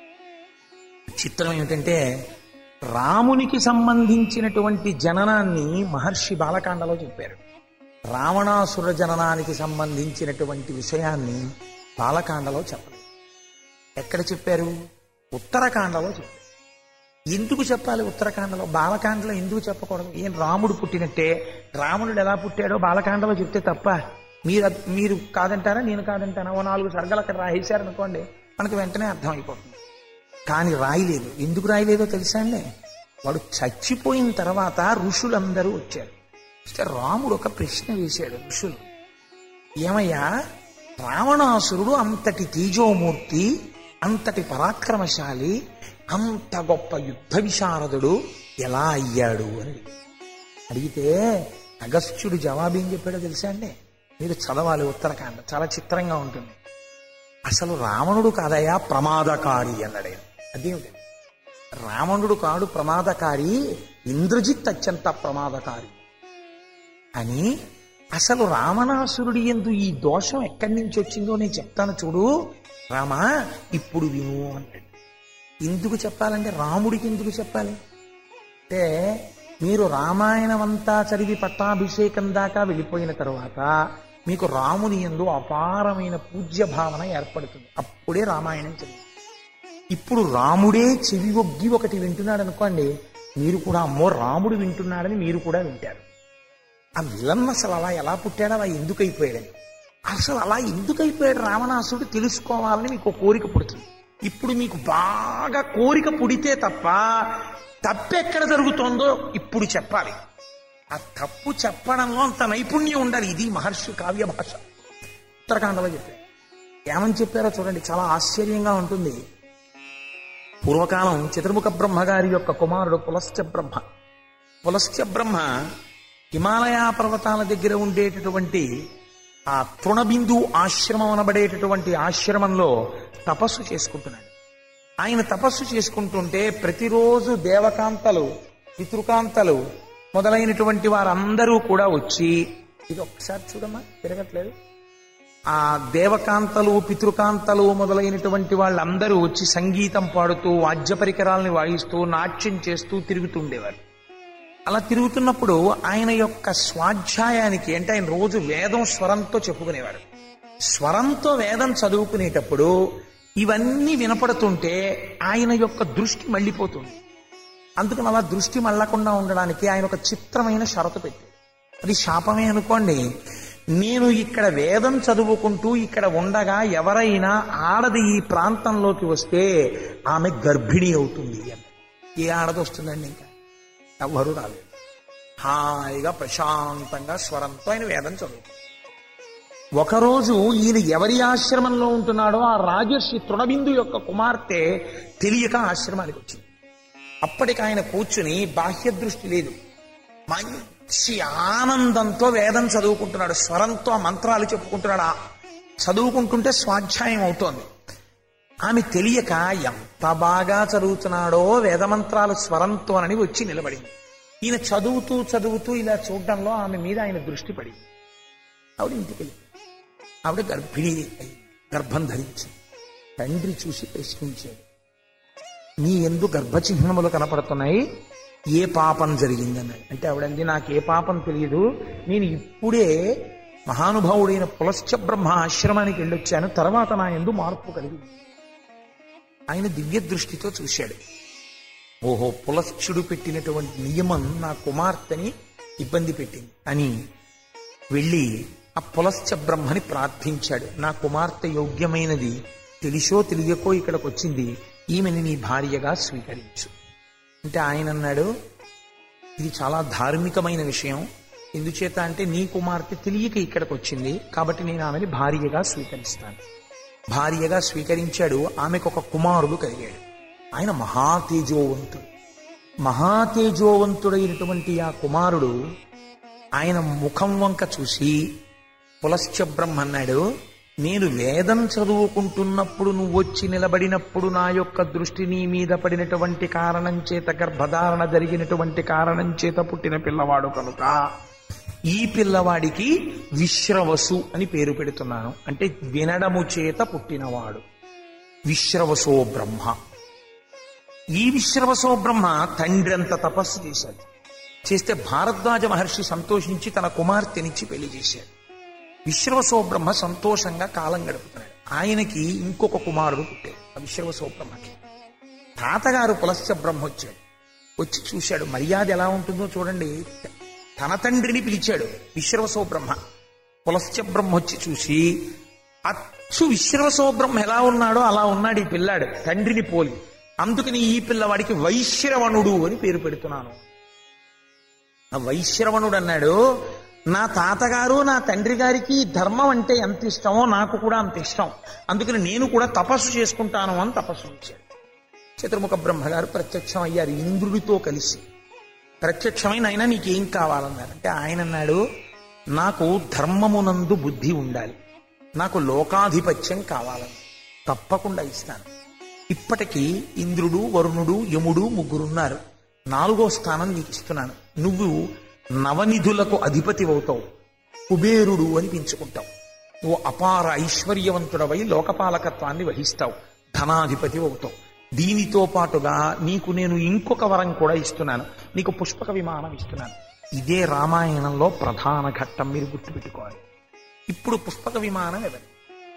చిత్రం ఏమిటంటే, రామునికి సంబంధించినటువంటి జననాన్ని మహర్షి బాలకాండలో చెప్పారు. రావణాసుర జననానికి సంబంధించినటువంటి విషయాన్ని బాలకాండలో చెప్పలేదు. ఎక్కడ చెప్పారు? ఉత్తరకాండలో చెప్పారు. ఎందుకు చెప్పాలి ఉత్తరకాండలో? బాలకాండలో ఎందుకు చెప్పకూడదు? ఏం రాముడు పుట్టినట్టే రావణుడు ఎలా పుట్టాడో బాలకాండలో చెప్తే తప్ప మీరు మీరు కాదంటారా, నేను కాదంటారా? ఓ నాలుగు సర్గలు అక్కడ రాసేశారనుకోండి, మనకు వెంటనే అర్థమైపోతుంది. కానీ రాయలేదు. ఎందుకు రాయలేదో తెలుసా అండి? వాడు చచ్చిపోయిన తర్వాత ఋషులందరూ వచ్చారు. రాముడు ఒక ప్రశ్న వేశాడు. ఋషులు, ఏమయ్యా, రావణాసురుడు అంతటి తేజోమూర్తి, అంతటి పరాక్రమశాలి, అంత గొప్ప యుద్ధ విశారదుడు ఎలా అయ్యాడు అని అడిగితే అగస్త్యుడు జవాబేం చెప్పాడో తెలుసా అండి? మీరు చదవాలి ఉత్తరకాండ, చాలా చిత్రంగా ఉంటుంది. అసలు రావణుడు కాదయా ప్రమాదకారి అన్నాడు. అదేమిటి? రావణుడు కాడు ప్రమాదకారి, ఇంద్రజిత్ అత్యంత ప్రమాదకారి అని. అసలు రావణాసురుడి యందు ఈ దోషం ఎక్కడి నుంచి వచ్చిందో నేను చెప్తాను చూడు రామా, ఇప్పుడు విను అన్నాడు. ఎందుకు చెప్పాలంటే, రాముడికి ఎందుకు చెప్పాలి అంటే, మీరు రామాయణం అంతా చదివి పట్టాభిషేకం దాకా వెళ్ళిపోయిన తరువాత మీకు రాముని యందు అపారమైన పూజ్య భావన ఏర్పడుతుంది. అప్పుడే రామాయణం చదివి. ఇప్పుడు రాముడే చెవి ఒగ్గి ఒకటి వింటున్నాడు అనుకోండి, మీరు కూడా అమ్మో రాముడు వింటున్నాడని మీరు కూడా వింటారు. ఆ విలన్ అసలు అలా ఎలా పుట్టాడో, అలా ఎందుకు అయిపోయాడని, అసలు అలా ఎందుకు అయిపోయాడు రావణాసురుడు తెలుసుకోవాలని మీకు కోరిక పుడుతుంది. ఇప్పుడు మీకు బాగా కోరిక పుడితే తప్ప తప్పెక్కడ జరుగుతోందో ఇప్పుడు చెప్పాలి. ఆ తప్పు చెప్పడంలో అంత నైపుణ్యం ఉండాలి. ఇది మహర్షి కావ్య భాష. ఉత్తరకాండలో చెప్పారు. ఏమని చెప్పారో చూడండి, చాలా ఆశ్చర్యంగా ఉంటుంది. పూర్వకాలం చతుర్ముఖ బ్రహ్మగారి యొక్క కుమారుడు పులస్త్య బ్రహ్మ. పులస్త్య బ్రహ్మ హిమాలయ పర్వతాల దగ్గర ఉండేటటువంటి ఆ తృణబిందు ఆశ్రమం అనబడేటటువంటి ఆశ్రమంలో తపస్సు చేసుకుంటున్నాడు. ఆయన తపస్సు చేసుకుంటుంటే ప్రతిరోజు దేవకాంతలు, పితృకాంతలు మొదలైనటువంటి వారందరూ కూడా వచ్చి, ఇది ఒక్కసారి చూడమ్మా, తిరగట్లేదు, ఆ దేవకాంతలు పితృకాంతలు మొదలైనటువంటి వాళ్ళందరూ వచ్చి సంగీతం పాడుతూ వాద్య పరికరాలని వాయిస్తూ నాట్యం చేస్తూ తిరుగుతుండేవారు. అలా తిరుగుతున్నప్పుడు ఆయన యొక్క స్వాధ్యాయానికి అంటే ఆయన రోజు వేదం స్వరంతో చెప్పుకునేవారు. స్వరంతో వేదం చదువుకునేటప్పుడు ఇవన్నీ వినపడుతుంటే ఆయన యొక్క దృష్టి మళ్ళీపోతుంది. అందుకని అలా దృష్టి మళ్ళకుండా ఉండడానికి ఆయన ఒక చిత్రమైన షరతు పెట్టాడు. అది శాపమే అనుకోండి. నేను ఇక్కడ వేదం చదువుకుంటూ ఇక్కడ ఉండగా ఎవరైనా ఆడది ఈ ప్రాంతంలోకి వస్తే ఆమె గర్భిణి అవుతుంది అని. ఏ ఆడది వస్తుందండి? ఇంకా ఎవరు రాలేదు. హాయిగా ప్రశాంతంగా స్వరంతో ఆయన వేదం చదువుతాడు. ఒకరోజు ఈయన ఎవరి ఆశ్రమంలో ఉంటున్నాడో ఆ రాజర్షి తృణబిందు యొక్క కుమార్తె తెలియక ఆశ్రమానికి వచ్చింది. అప్పటికి ఆయన కూర్చుని బాహ్య దృష్టి లేదు, మంచి ఆనందంతో వేదం చదువుకుంటున్నాడు. స్వరంతో మంత్రాలు చెప్పుకుంటున్నాడు. చదువుకుంటుంటే స్వాధ్యాయం అవుతోంది. ఆమె తెలియక ఎంత బాగా చదువుతున్నాడో వేదమంత్రాలు స్వరంతోనని వచ్చి నిలబడింది. ఈయన చదువుతూ చదువుతూ ఇలా చూడడంలో ఆమె మీద ఆయన దృష్టి పడింది. ఆవిడ ఇంటికి వెళ్ళి ఆవిడ గర్భిణి గర్భం ధరించి తండ్రి చూసి ప్రశ్నించాడు, నీ ఎందు గర్భచిహ్నములు కనపడుతున్నాయి, ఏ పాపం జరిగిందన్నాడు. అంటే ఆవిడంది, నాకు ఏ పాపం తెలియదు, నేను ఇప్పుడే మహానుభావుడైన పులశ్చ బ్రహ్మ ఆశ్రమానికి వెళ్ళొచ్చాను, తర్వాత నా ఎందు మార్పు కలిగింది. ఆయన దివ్య దృష్టితో చూశాడు. ఓహో, పులశ్చుడు పెట్టినటువంటి నియమం నా కుమార్తెని ఇబ్బంది పెట్టింది అని వెళ్ళి ఆ పులశ్చ బ్రహ్మని ప్రార్థించాడు. నా కుమార్తె యోగ్యమైనది, తెలిసో తెలియకో ఇక్కడికి వచ్చింది, ఈమెని నీ భార్యగా స్వీకరించు అంటే ఆయన అన్నాడు, ఇది చాలా ధార్మికమైన విషయం. ఎందుచేత అంటే నీ కుమార్తె తెలియక ఇక్కడికి వచ్చింది కాబట్టి నేను ఆమెని భార్యగా స్వీకరిస్తాను. భార్యగా స్వీకరించాడు. ఆమెకు ఒక కుమారుడు కలిగాడు. ఆయన మహాతేజోవంతుడు. మహాతేజోవంతుడైనటువంటి ఆ కుమారుడు ఆయన ముఖం వంక చూసి పులశ్చ బ్రహ్మ అన్నాడు, నేను వేదం చదువుకుంటున్నప్పుడు నువ్వు వచ్చి నిలబడినప్పుడు నా యొక్క దృష్టి నీ మీద పడినటువంటి కారణం చేత, గర్భధారణ జరిగినటువంటి కారణం చేత పుట్టిన పిల్లవాడు కనుక ఈ పిల్లవాడికి విశ్రవసు అని పేరు పెడుతున్నాను. అంటే వినడము చేత పుట్టినవాడు విశ్రవసో బ్రహ్మ. ఈ విశ్రవసో బ్రహ్మ తండ్రి అంత తపస్సు చేశాడు. చేస్తే భారద్వాజ మహర్షి సంతోషించి తన కుమార్తెనిచ్చి పెళ్లి చేశాడు. విశ్రవసో బ్రహ్మ సంతోషంగా కాలం గడుపుతున్నాడు. ఆయనకి ఇంకొక కుమారుడు పుట్టాడు. ఆ విశ్రవసో బ్రహ్మకి తాతగారు పులశ్చ బ్రహ్మ వచ్చాడు. వచ్చి చూశాడు. మర్యాద ఎలా ఉంటుందో చూడండి. తన తండ్రిని పిలిచాడు విశ్రవసో బ్రహ్మ. పులశ్చ బ్రహ్మ వచ్చి చూసి, అచ్చు విశ్రవసో బ్రహ్మ ఎలా ఉన్నాడో అలా ఉన్నాడు ఈ పిల్లాడు, తండ్రిని పోలి. అందుకని ఈ పిల్లవాడికి వైశ్రవణుడు అని పేరు పెడుతున్నాను. ఆ వైశ్రవణుడు అన్నాడు, నా తాతగారు నా తండ్రి గారికి ధర్మం అంటే ఎంత ఇష్టమో నాకు కూడా అంత ఇష్టం, అందుకని నేను కూడా తపస్సు చేసుకుంటాను అని తపస్సు ఇచ్చాడు. చతుర్ముఖ బ్రహ్మగారు ప్రత్యక్షం అయ్యారు ఇంద్రుడితో కలిసి. ప్రత్యక్షమైన ఆయన నీకేం కావాలన్నారు. అంటే ఆయన అన్నాడు, నాకు ధర్మమునందు బుద్ధి ఉండాలి, నాకు లోకాధిపత్యం కావాలని. తప్పకుండా ఇస్తాను. ఇప్పటికీ ఇంద్రుడు వరుణుడు యముడు ముగ్గురున్నారు. నాలుగో స్థానం నీకు ఇస్తున్నాను. నువ్వు నవనిధులకు అధిపతి అవుతావు, కుబేరుడు అని పెంచుకుంటావు. నువ్వు అపార ఐశ్వర్యవంతుడవై లోకపాలకత్వాన్ని వహిస్తావు, ధనాధిపతి అవుతావు. దీనితో పాటుగా నీకు నేను ఇంకొక వరం కూడా ఇస్తున్నాను, నీకు పుష్పక విమానం ఇస్తున్నాను. ఇదే రామాయణంలో ప్రధాన ఘట్టం, మీరు గుర్తుపెట్టుకోవాలి. ఇప్పుడు పుష్పక విమానం ఎవరు?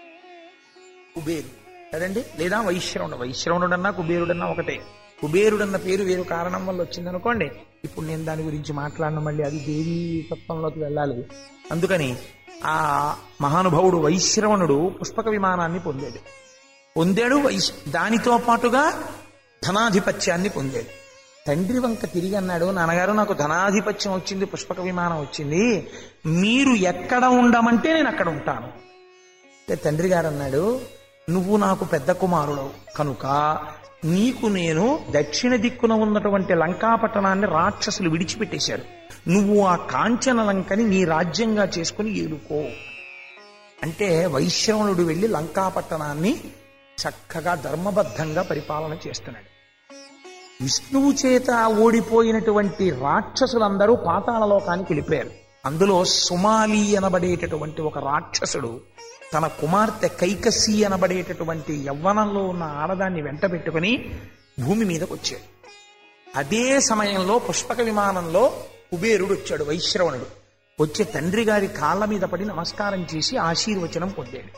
కుబేరుడు కదండి, లేదా వైశ్రవణుడు. వైశ్రవణుడన్నా కుబేరుడన్నా ఒకటే. కుబేరుడన్న పేరు వేరు కారణం వల్ల వచ్చిందనుకోండి. ఇప్పుడు నేను దాని గురించి మాట్లాడను, మళ్ళీ అది దేవీ తత్వంలోకి వెళ్ళాలి. అందుకని ఆ మహానుభావుడు వైశ్రవణుడు పుష్పక విమానాన్ని పొందాడు. పొందాడు వైశ్ దానితో పాటుగా ధనాధిపత్యాన్ని పొందాడు. తండ్రి వంక తిరిగి అన్నాడు, నాన్నగారు నాకు ధనాధిపత్యం వచ్చింది, పుష్పక విమానం వచ్చింది, మీరు ఎక్కడ ఉండమంటే నేను అక్కడ ఉంటాను. అంటే తండ్రి గారు అన్నాడు, నువ్వు నాకు పెద్ద కుమారుడు కనుక నీకు నేను దక్షిణ దిక్కున ఉన్నటువంటి లంకాపట్టణాన్ని రాక్షసులు విడిచిపెట్టేశారు, నువ్వు ఆ కాంచన లంకని నీ రాజ్యంగా చేసుకుని ఏలుకో. అంటే వైశ్రవణుడు వెళ్ళి లంకాపట్టణాన్ని చక్కగా ధర్మబద్ధంగా పరిపాలన చేస్తున్నాడు. విష్ణువు చేత ఓడిపోయినటువంటి రాక్షసులందరూ పాతాళలోకానికి వెళ్ళిపోయారు. అందులో సుమాలి అనబడేటటువంటి ఒక రాక్షసుడు తన కుమార్తె కైకసి అనబడేటటువంటి యవ్వనంలో ఉన్న ఆడదాన్ని వెంట పెట్టుకుని భూమి మీదకి వచ్చాడు. అదే సమయంలో పుష్పక విమానంలో కుబేరుడు వచ్చాడు, వైశ్రవణుడు. వచ్చే తండ్రి గారి కాళ్ళ మీద పడి నమస్కారం చేసి ఆశీర్వచనం పొందాడు.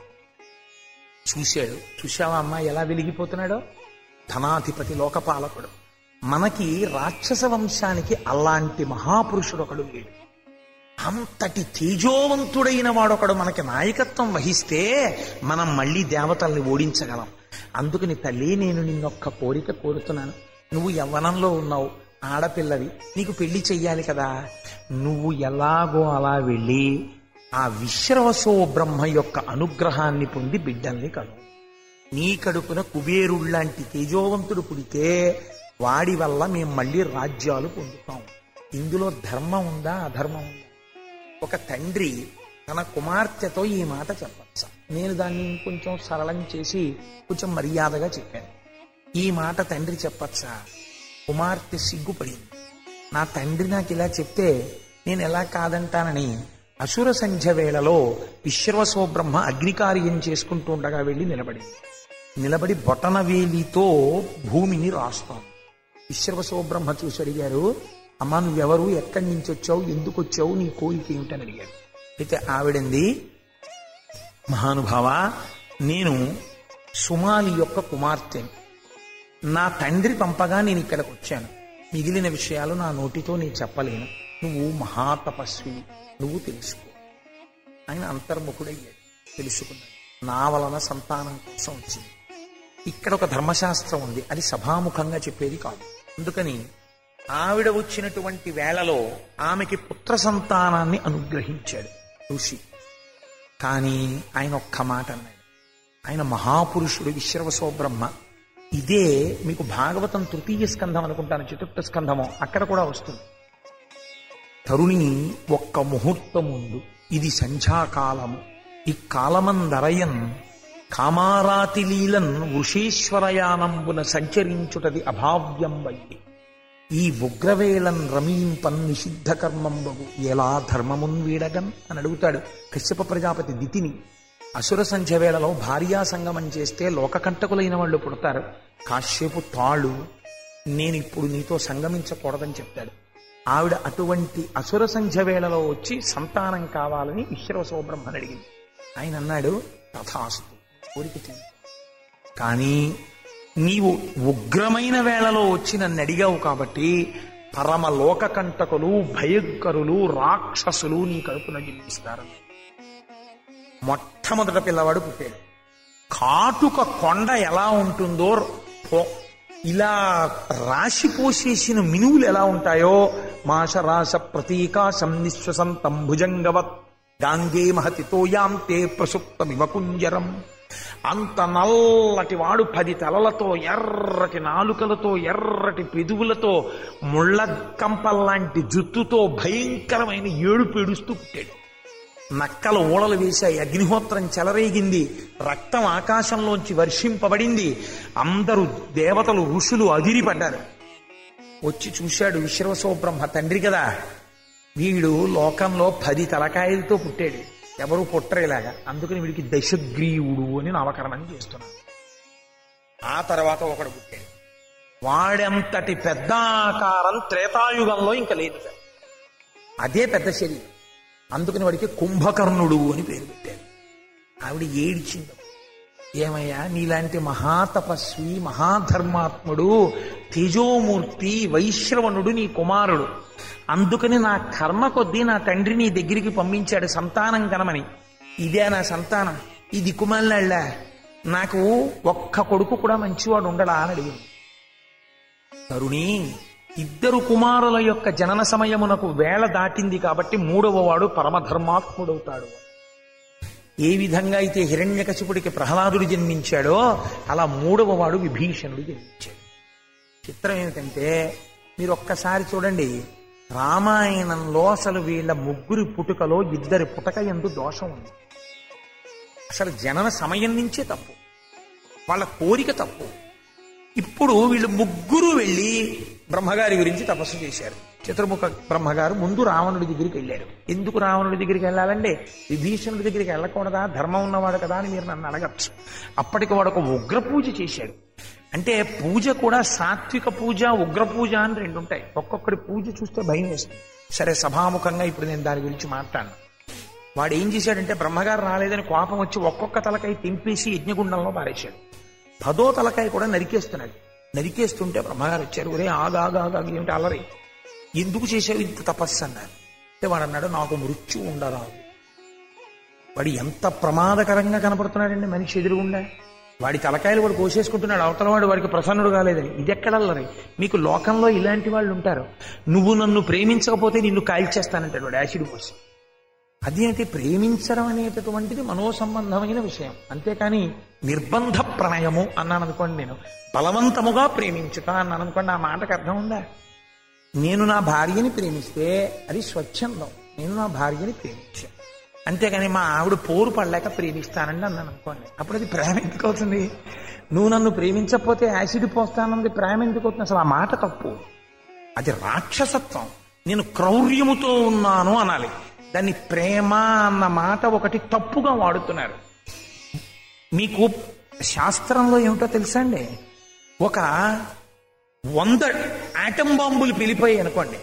చూశాడు, చూశావా అమ్మా ఎలా వెలిగిపోతున్నాడో? ధనాధిపతి, లోకపాలకుడు. మనకి రాక్షస వంశానికి అలాంటి మహాపురుషుడు ఒకడు లేడు. అంతటి తేజోవంతుడైన వాడొకడు మనకి నాయకత్వం వహిస్తే మనం మళ్ళీ దేవతల్ని ఓడించగలం. అందుకని తల్లి, నేను నిన్నొక్క కోరిక కోరుతున్నాను. నువ్వు యవ్వనంలో ఉన్నావు, ఆడపిల్లవి, నీకు పెళ్లి చెయ్యాలి కదా. నువ్వు ఎలాగో అలా వెళ్ళి ఆ విశ్రవసో బ్రహ్మ యొక్క అనుగ్రహాన్ని పొంది బిడ్డల్ని కను. నీ కడుపున కుబేరుళ్లాంటి తేజోవంతుడు పుడితే వాడి వల్ల మేము మళ్ళీ రాజ్యాలు పొందుతాం. ఇందులో ధర్మం ఉందా, అధర్మం ఉందా? ఒక తండ్రి తన కుమార్తెతో ఈ మాట చెప్పచ్చా? నేను దాన్ని కొంచెం సరళం చేసి కొంచెం మర్యాదగా చెప్పాను. ఈ మాట తండ్రి చెప్పచ్చా? కుమార్తె సిగ్గుపడింది. నా తండ్రి నాకు ఇలా చెప్తే నేను ఎలా కాదంటానని అసుర సంధ్య వేళలో విశ్రవసో బ్రహ్మ అగ్నికార్యం చేసుకుంటూ ఉండగా వెళ్ళి నిలబడింది. నిలబడి బొటనవేలితో భూమిని రాస్తాం. విశ్రవసో బ్రహ్మ చూసి అడిగారు, అమ్మా నువ్వెవరు, ఎక్కడి నుంచి వచ్చావు, ఎందుకు వచ్చావు, నీ కోరిక ఏమిటని అడిగాడు. అయితే ఆవిడంది, మహానుభావ, నేను సుమాలి యొక్క కుమార్తెని. నా తండ్రి పంపగా నేను ఇక్కడికి వచ్చాను. మిగిలిన విషయాలు నా నోటితో నేను చెప్పలేను. నువ్వు మహాతపస్వి, నువ్వు తెలుసుకో. ఆయన అంతర్ముఖుడయ్యాడు, తెలుసుకున్నాడు. నా వలన సంతానం కోసం వచ్చింది. ఇక్కడ ఒక ధర్మశాస్త్రం ఉంది, అది సభాముఖంగా చెప్పేది కాదు. అందుకని ఆవిడ వచ్చినటువంటి వేళలో ఆమెకి పుత్ర సంతానాన్ని అనుగ్రహించాడు ఋషి. కానీ ఆయన ఒక్క మాట అన్నాడు. ఆయన మహాపురుషుడు విశ్రవసో బ్రహ్మ. ఇదే మీకు భాగవతం తృతీయ స్కంధం అనుకుంటాను, చతుర్థ స్కంధమో, అక్కడ కూడా వస్తుంది. తరుణి ఒక్క ముహూర్తం ముందు, ఇది సంధ్యాకాలము, ఈ కాలమందరయన్ కామారాతి లీలన్ వృషేశ్వరయానంబున సంచరించుటది అభావ్యం వయ్యి. ఈ ఉగ్రవేళన్ రమీంపన్ నిషిద్ధ కర్మంబగు ఎలా ధర్మమున్ వీడగన్ అని అడుగుతాడు కశ్యప ప్రజాపతి దితిని. అసుర సంధ్య వేళలో భార్యా సంగమం చేస్తే లోకకంటకులైన వాళ్ళు పుడతారు. కాశ్యపు తాళు, నేను ఇప్పుడు నీతో సంగమించకూడదని చెప్తాడు. ఆవిడ అటువంటి అసుర సంధ్య వేళలో వచ్చి సంతానం కావాలని విశ్రవసో బ్రహ్మని అడిగింది. ఆయన అన్నాడు, తథాస్తు, కోరిక తీరు. కానీ నీవు ఉగ్రమైన వేళలో వచ్చి నన్ను అడిగావు కాబట్టి పరమ లోకకంటకులు, భయంకరులు, రాక్షసులు నీ కడుపున జన్మిస్తారు. మొట్టమొదట పిల్లవాడు పుట్టాడు. కాటుక కొండ ఎలా ఉంటుందో, ఇలా రాశి పోసేసిన మినువులు ఎలా ఉంటాయో, మాషరాశ ప్రతీకాశం నిశ్వసంతం భుజంగవత్ గాంగే మహతితో యాంతే ప్రసుప్తమివ కుంజరం. అంత నల్లటి వాడు, పది తలలతో, ఎర్రటి నాలుకలతో, ఎర్రటి పెదువులతో, ముళ్ళ కంపల్లాంటి జుత్తుతో భయంకరమైన ఏడుపు ఏడుస్తూ పుట్టాడు. నక్కలు ఊళలు వేశాయి, అగ్నిహోత్రం చెలరేగింది, రక్తం ఆకాశంలోంచి వర్షింపబడింది. అందరూ దేవతలు, ఋషులు అదిరిపడ్డారు. వచ్చి చూశాడు విశ్రవసో బ్రహ్మ, తండ్రి కదా, వీడు లోకంలో పది తలకాయలతో పుట్టాడు, ఎవరు పుట్టరేలాగా, అందుకని వీడికి దశగ్రీవుడు అని నామకరణం చేస్తున్నాడు. ఆ తర్వాత ఒకడు పుట్టాడు. వాడంతటి పెద్ద ఆకారం త్రేతాయుగంలో ఇంకా లేదు, అదే పెద్ద శరీరం. అందుకని వాడికి కుంభకర్ణుడు అని పేరు పెట్టాడు. ఆవిడ ఏడ్చింది, ఏమయ్యా నీలాంటి మహాతపస్వి, మహాధర్మాత్ముడు, తేజోమూర్తి వైశ్రవణుడు నీ కుమారుడు. అందుకని నా కర్మ కొద్దీ నా తండ్రి నీ దగ్గరికి పంపించాడు సంతానం కనమని. ఇదే నా సంతానం, ఈ దిక్కుమాలినాళ్ళ, నాకు ఒక్క కొడుకు కూడా మంచివాడు ఉండడా అని అడిగింది. తరుణి, ఇద్దరు కుమారుల యొక్క జనన సమయమునకు వేళ దాటింది కాబట్టి మూడవ వాడు పరమధర్మాత్ముడవుతాడు. ఏ విధంగా అయితే హిరణ్యకశిపుడికి ప్రహ్లాదుడు జన్మించాడో అలా మూడవ వాడు విభీషణుడు జన్మించాడు. చిత్రం ఏమిటంటే, మీరు ఒక్కసారి చూడండి, రామాయణంలో అసలు వీళ్ళ ముగ్గురి పుట్టుకలో ఇద్దరి పుటక యందు దోషం ఉంది. అసలు జనన సమయం నుంచే తప్పు, వాళ్ళ కోరిక తప్పు. ఇప్పుడు వీళ్ళు ముగ్గురు వెళ్ళి బ్రహ్మగారి గురించి తపస్సు చేశారు. చతుర్ముఖ బ్రహ్మగారు ముందు రావణుడి దగ్గరికి వెళ్ళారు. ఎందుకు రావణుడి దగ్గరికి వెళ్ళాలంటే విభీషణుడి దగ్గరికి వెళ్ళకూడదా, ధర్మం ఉన్నవాడు కదా అని మీరు నన్ను అడగచ్చు. అప్పటికి వాడు ఒక ఉగ్ర పూజ చేశాడు. అంటే పూజ కూడా సాత్విక పూజ, ఉగ్ర పూజ అని రెండు ఉంటాయి. ఒక్కొక్కడి పూజ చూస్తే భయం వేస్తుంది. సరే, సభాముఖంగా ఇప్పుడు నేను దాని గురించి మాట్లాడను. వాడు ఏం చేశాడంటే బ్రహ్మగారు రాలేదని కోపం వచ్చి ఒక్కొక్క తలకాయ తెంపేసి యజ్ఞగుండంలో పారేశాడు. పదో తలకాయ కూడా నరికేస్తున్నాడు. నరికేస్తుంటే బ్రహ్మగారు వచ్చారు. ఒరే ఆగాగాగా ఏమిటి అల్లరి, ఎందుకు చేసావు ఇంత తపస్సు అన్నారు. అంటే వాడు అన్నాడు, నాకు మృత్యు ఉండరాదు. వాడు ఎంత ప్రమాదకరంగా కనపడుతున్నాడండి మనిషి ఎదురుగుండా. వాడి తలకాయలు వాడు కోసేసుకుంటున్నాడు, అవతల వాడు వాడికి ప్రసన్నుడు కాలేదని. ఇది ఎక్కడల్లరి? మీకు లోకంలో ఇలాంటి వాళ్ళు ఉంటారు. నువ్వు నన్ను ప్రేమించకపోతే నిన్ను కాల్చేస్తానంటాడు వాడు యాసిడ్ పోసి. అదేంటి? ప్రేమించడం అనేటటువంటిది మనోసంబంధమైన విషయం, అంతేకాని నిర్బంధ ప్రణయము అన్నాను అనుకోండి, నేను బలవంతముగా ప్రేమించుట అన్నాను అనుకోండి, ఆ మాటకు అర్థం ఉందా? నేను నా భార్యని ప్రేమిస్తే అది స్వచ్ఛందం, నేను నా భార్యని ప్రేమించాను. అంతేగాని మా ఆవిడ పోరు పడలేక ప్రేమిస్తానండి అన్నాను అనుకోండి, అప్పుడు అది ప్రేమ ఎందుకు అవుతుంది? నువ్వు నన్ను ప్రేమించకపోతే యాసిడ్ పోస్తానన్నది ప్రేమ ఎందుకు అవుతుంది? అసలు ఆ మాట తప్పు, అది రాక్షసత్వం. నేను క్రౌర్యముతో ఉన్నాను అనాలి. దాన్ని ప్రేమ అన్న మాట ఒకటి తప్పుగా వాడుతున్నారు. మీకు శాస్త్రంలో ఏమిటో తెలుసా అండి? ఒక వంద ఆటం బాంబులు పిలిపోయి అనుకోండి,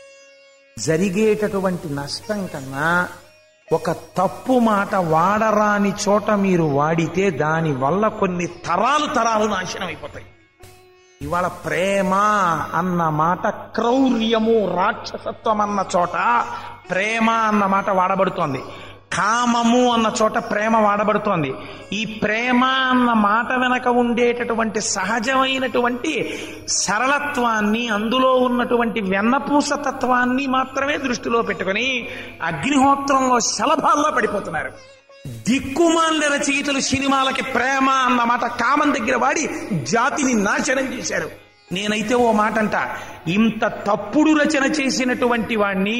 జరిగేటటువంటి నష్టం కన్నా ఒక తప్పు మాట వాడరాని చోట మీరు వాడితే దాని వల్ల కొన్ని తరాలు తరాలు నాశనం అయిపోతాయి. ఇవాళ ప్రేమ అన్న మాట క్రౌర్యము, రాక్షసత్వం అన్న చోట ప్రేమ అన్న మాట వాడబడుతోంది. కామము అన్న చోట ప్రేమ వాడబడుతోంది. ఈ ప్రేమ అన్న మాట వెనక ఉండేటటువంటి సహజమైనటువంటి సరళత్వాన్ని, అందులో ఉన్నటువంటి వెన్నపూస తత్వాన్ని మాత్రమే దృష్టిలో పెట్టుకుని అగ్నిహోత్రంలో శలభాల్లో పడిపోతున్నారు. దిక్కుమాలిన రచయితలు సినిమాలకి ప్రేమ అన్న మాట కామం దగ్గర వాడి జాతిని నాశనం చేశారు. నేనైతే ఓ మాట అంట, ఇంత తప్పుడు రచన చేసినటువంటి వాణ్ణి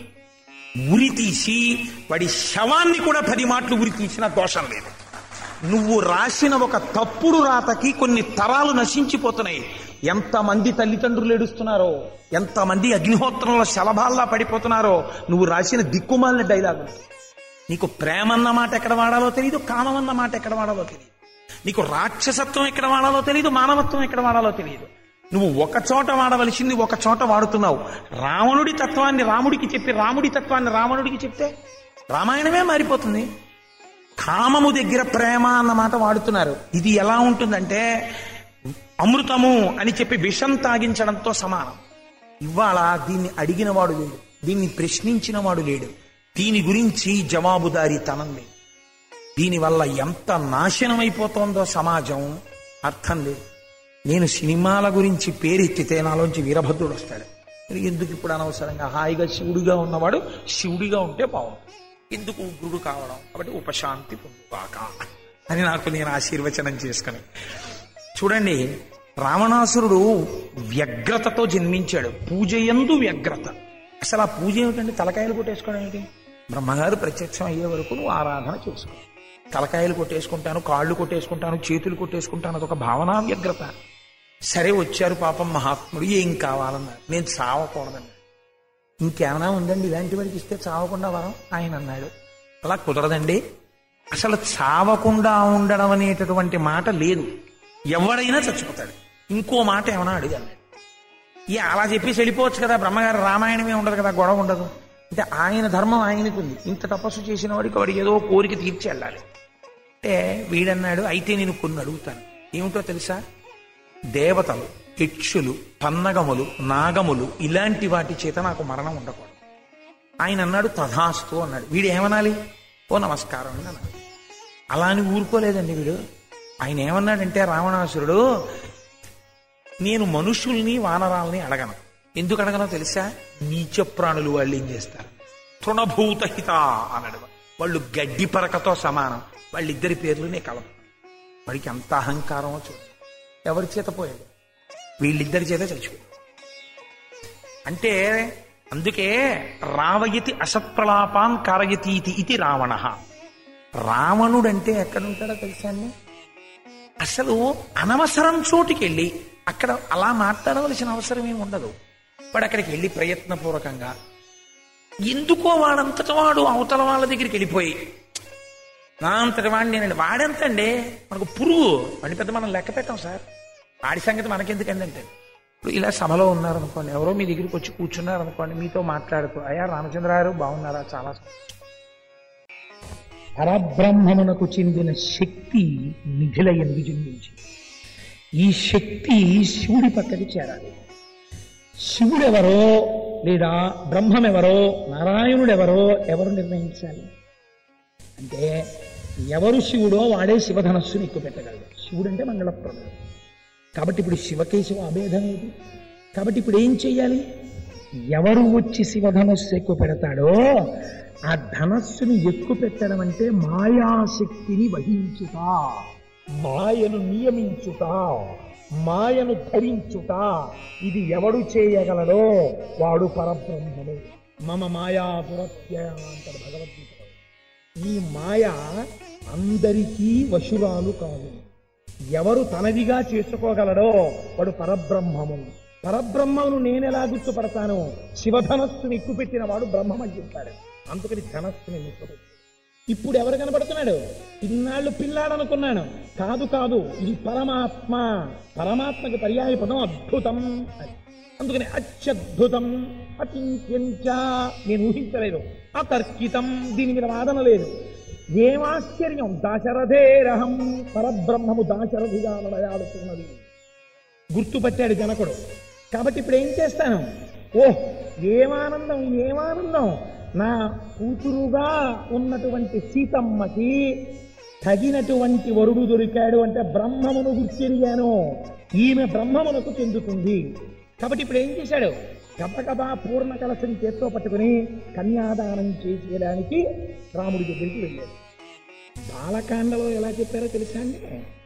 ఉరి తీసి వాడి శవాన్ని కూడా పది మాటలు ఉరి తీసిన దోషం లేదు. నువ్వు రాసిన ఒక తప్పుడు రాతకి కొన్ని తరాలు నశించిపోతున్నాయి. ఎంతమంది తల్లిదండ్రులు ఏడుస్తున్నారో, ఎంతమంది అగ్నిహోత్రంలో శలభాల్లా పడిపోతున్నారో నువ్వు రాసిన దిక్కుమాలిన డైలాగు. నీకు ప్రేమ అన్న మాట ఎక్కడ వాడాలో తెలియదు, కామం అన్న మాట ఎక్కడ వాడాలో తెలియదు, నీకు రాక్షసత్వం ఎక్కడ వాడాలో తెలియదు, మానవత్వం ఎక్కడ వాడాలో తెలియదు. నువ్వు ఒక చోట వాడవలసింది ఒక చోట వాడుతున్నావు. రావణుడి తత్వాన్ని రాముడికి చెప్పి రాముడి తత్వాన్ని రావణుడికి చెప్తే రామాయణమే మారిపోతుంది. కామము దగ్గర ప్రేమ అన్న మాట వాడుతున్నారు. ఇది ఎలా ఉంటుందంటే అమృతము అని చెప్పి విషం తాగించడంతో సమానం. ఇవాళ దీన్ని అడిగిన వాడు లేడు, దీన్ని ప్రశ్నించిన వాడు లేడు, దీని గురించి జవాబుదారీతనం లేదు. దీనివల్ల ఎంత నాశనం అయిపోతుందో సమాజం అర్థం లేదు. నేను సినిమాల గురించి పేరెత్తితే నాలోంచి వీరభద్రుడు వస్తాడు. ఎందుకు ఇప్పుడు అనవసరంగా హాయిగా శివుడిగా ఉన్నవాడు శివుడిగా ఉంటే బాగుంటుంది, ఎందుకు ఉగ్రుడు కావడం? కాబట్టి ఉపశాంతి పొందుగాక అని నాకు నేను ఆశీర్వచనం చేసుకుని. చూడండి, రావణాసురుడు వ్యగ్రతతో జన్మించాడు. పూజయందు వ్యగ్రత. అసలు ఆ పూజ ఏమిటండి? తలకాయలు కొట్టేసుకోవడం ఏమిటి? బ్రహ్మగారు ప్రత్యక్షం అయ్యే వరకు నువ్వు ఆరాధన చేసుకో. తలకాయలు కొట్టేసుకుంటాను, కాళ్ళు కొట్టేసుకుంటాను, చేతులు కొట్టేసుకుంటాను, అదొక భావనా వ్యగ్రత. సరే, వచ్చారు పాపం మహాత్ముడు, ఏం కావాలన్నారు. నేను చావకూడదన్నాడు. ఇంకేమైనా ఉందండి ఇలాంటి వాడికి ఇస్తే చావకుండా వరం? ఆయన అన్నాడు, అలా కుదరదండి, అసలు చావకుండా ఉండడం అనేటటువంటి మాట లేదు, ఎవడైనా చచ్చిపోతాడు. ఇంకో మాట ఏమైనా అడిగాను. ఇక అలా చెప్పేసి వెళ్ళిపోవచ్చు కదా, బ్రహ్మగారు రామాయణమే ఉండదు కదా, గొడవ ఉండదు. అంటే ఆయన ధర్మం ఆయనకు ఉంది. ఇంత తపస్సు చేసిన వాడికి వాడికి ఏదో కోరిక తీర్చి వెళ్ళాలి. అంటే వీడన్నాడు, అయితే నేను కొన్ని అడుగుతాను. ఏమిటో తెలుసా? దేవతలు, యక్షులు, పన్నగములు, నాగములు ఇలాంటి వాటి చేత నాకు మరణం ఉండకూడదు. ఆయన అన్నాడు, తథాస్తు అన్నాడు. వీడు ఏమనాలి? ఓ నమస్కారం అని అన్నాడు. అలా అని ఊరుకోలేదండి వీడు. ఆయన ఏమన్నాడంటే, రావణాసురుడు, నేను మనుషుల్ని వానరాల్ని అడగను. ఎందుకు అడగనో తెలుసా? నీచ ప్రాణులు వాళ్ళు ఏం చేస్తారు? తృణభూతహిత అన్నాడు. వాళ్ళు గడ్డి పరకతో సమానం. వాళ్ళిద్దరి పేర్లునే కలప. వాడికి అంత అహంకారమో చూడు. ఎవరి చేత పోయాడు? వీళ్ళిద్దరి చేత చచ్చిపోయాడు. అంటే అందుకే రావయతి అసత్ప్రలాపాన్ కారయతీతి ఇది రావణ. రావణుడంటే ఎక్కడుంటాడో తెలుసా అండి? అసలు అనవసరం చోటుకి వెళ్ళి అక్కడ అలా మాట్లాడవలసిన అవసరం ఏమి ఉండదు. వాడు అక్కడికి వెళ్ళి ప్రయత్నపూర్వకంగా ఎందుకో వాడంతట వాడు అవతల వాళ్ళ దగ్గరికి వెళ్ళిపోయి నా అంతటి వాడిని నేనండి వాడెంతండి మనకు పురుగు వాడి పెద్ద మనం లెక్క పెట్టాం సార్, వాడి సంగతి మనకెందుకండి అంటే ఇప్పుడు ఇలా సభలో ఉన్నారనుకోండి, ఎవరో మీ దగ్గరికి వచ్చి కూర్చున్నారనుకోండి, మీతో మాట్లాడుతూ అయ్యా రామచంద్ర గారు బాగున్నారా, చాలా పరబ్రహ్మమునకు చెందిన శక్తి నిధిల ఎందు జన్మించింది. ఈ శక్తి శివుడి పక్కకి చేరాలి. శివుడెవరో లేదా బ్రహ్మమెవరో నారాయణుడెవరో ఎవరు నిర్ణయించాలి అంటే, ఎవరు శివుడో వాడే శివధనస్సుని ఎక్కువ పెట్టగలడు. శివుడు అంటే మంగళప్రదుడు కాబట్టి ఇప్పుడు శివకేశవ అభేదం ఏది. కాబట్టి ఇప్పుడు ఏం చెయ్యాలి, ఎవరు వచ్చి శివధనస్సు ఎక్కువ పెడతాడో ఆ ధనస్సుని ఎక్కువ పెట్టడం అంటే మాయాశక్తిని వహించుట, మాయను నియమించుట, మాయను ధరించుట. ఇది ఎవడు చేయగలడో వాడు పరబ్రహ్మము. మమ మాయా దురత్యయ అంటాడు భగవద్గీత. ఈ మాయ అందరికీ వశురాలు కాదు. ఎవరు తనదిగా చేసుకోగలడో వాడు పరబ్రహ్మము. పరబ్రహ్మను నేనెలా గుర్తుపడతాను, శివధనస్సుని ఎక్కుపెట్టిన వాడు బ్రహ్మమని చెప్తాడు. అందుకని ధనస్సుని ఎక్కుపెట్టి ఇప్పుడు ఎవరు కనబడుతున్నాడు, ఇన్నాళ్ళు పిల్లాడనుకున్నాను, కాదు కాదు ఇది పరమాత్మ. పరమాత్మకి పర్యాయ పదం అద్భుతం. అందుకని అత్యద్భుతం అచింత్యంచ, నేను ఊహించలేదు, అతర్కితం, దీని మీద వాదన లేదు. ఏమాశ్చర్యం, దాశరథేరహం, పరబ్రహ్మము దాశరథిగా నడయాడుతున్నది గుర్తుపట్టాడు జనకుడు. కాబట్టి ఇప్పుడు ఏం చేస్తాను, ఓహ్ ఏమానందం ఏమానందం, నా కూతురుగా ఉన్నటువంటి సీతమ్మకి తగినటువంటి వరుడు దొరికాడు అంటే బ్రహ్మమును గుర్తిరిగాను, ఈమె బ్రహ్మమునకు చెందుతుంది. కాబట్టి ఇప్పుడు ఏం చేశాడు, గబగబా పూర్ణ కలశం చేత్తో పట్టుకుని కన్యాదానం చేసేయడానికి రాముడి దగ్గరికి వెళ్ళాడు. బాలకాండలో ఎలా చెప్పారో తెలుసా అండి,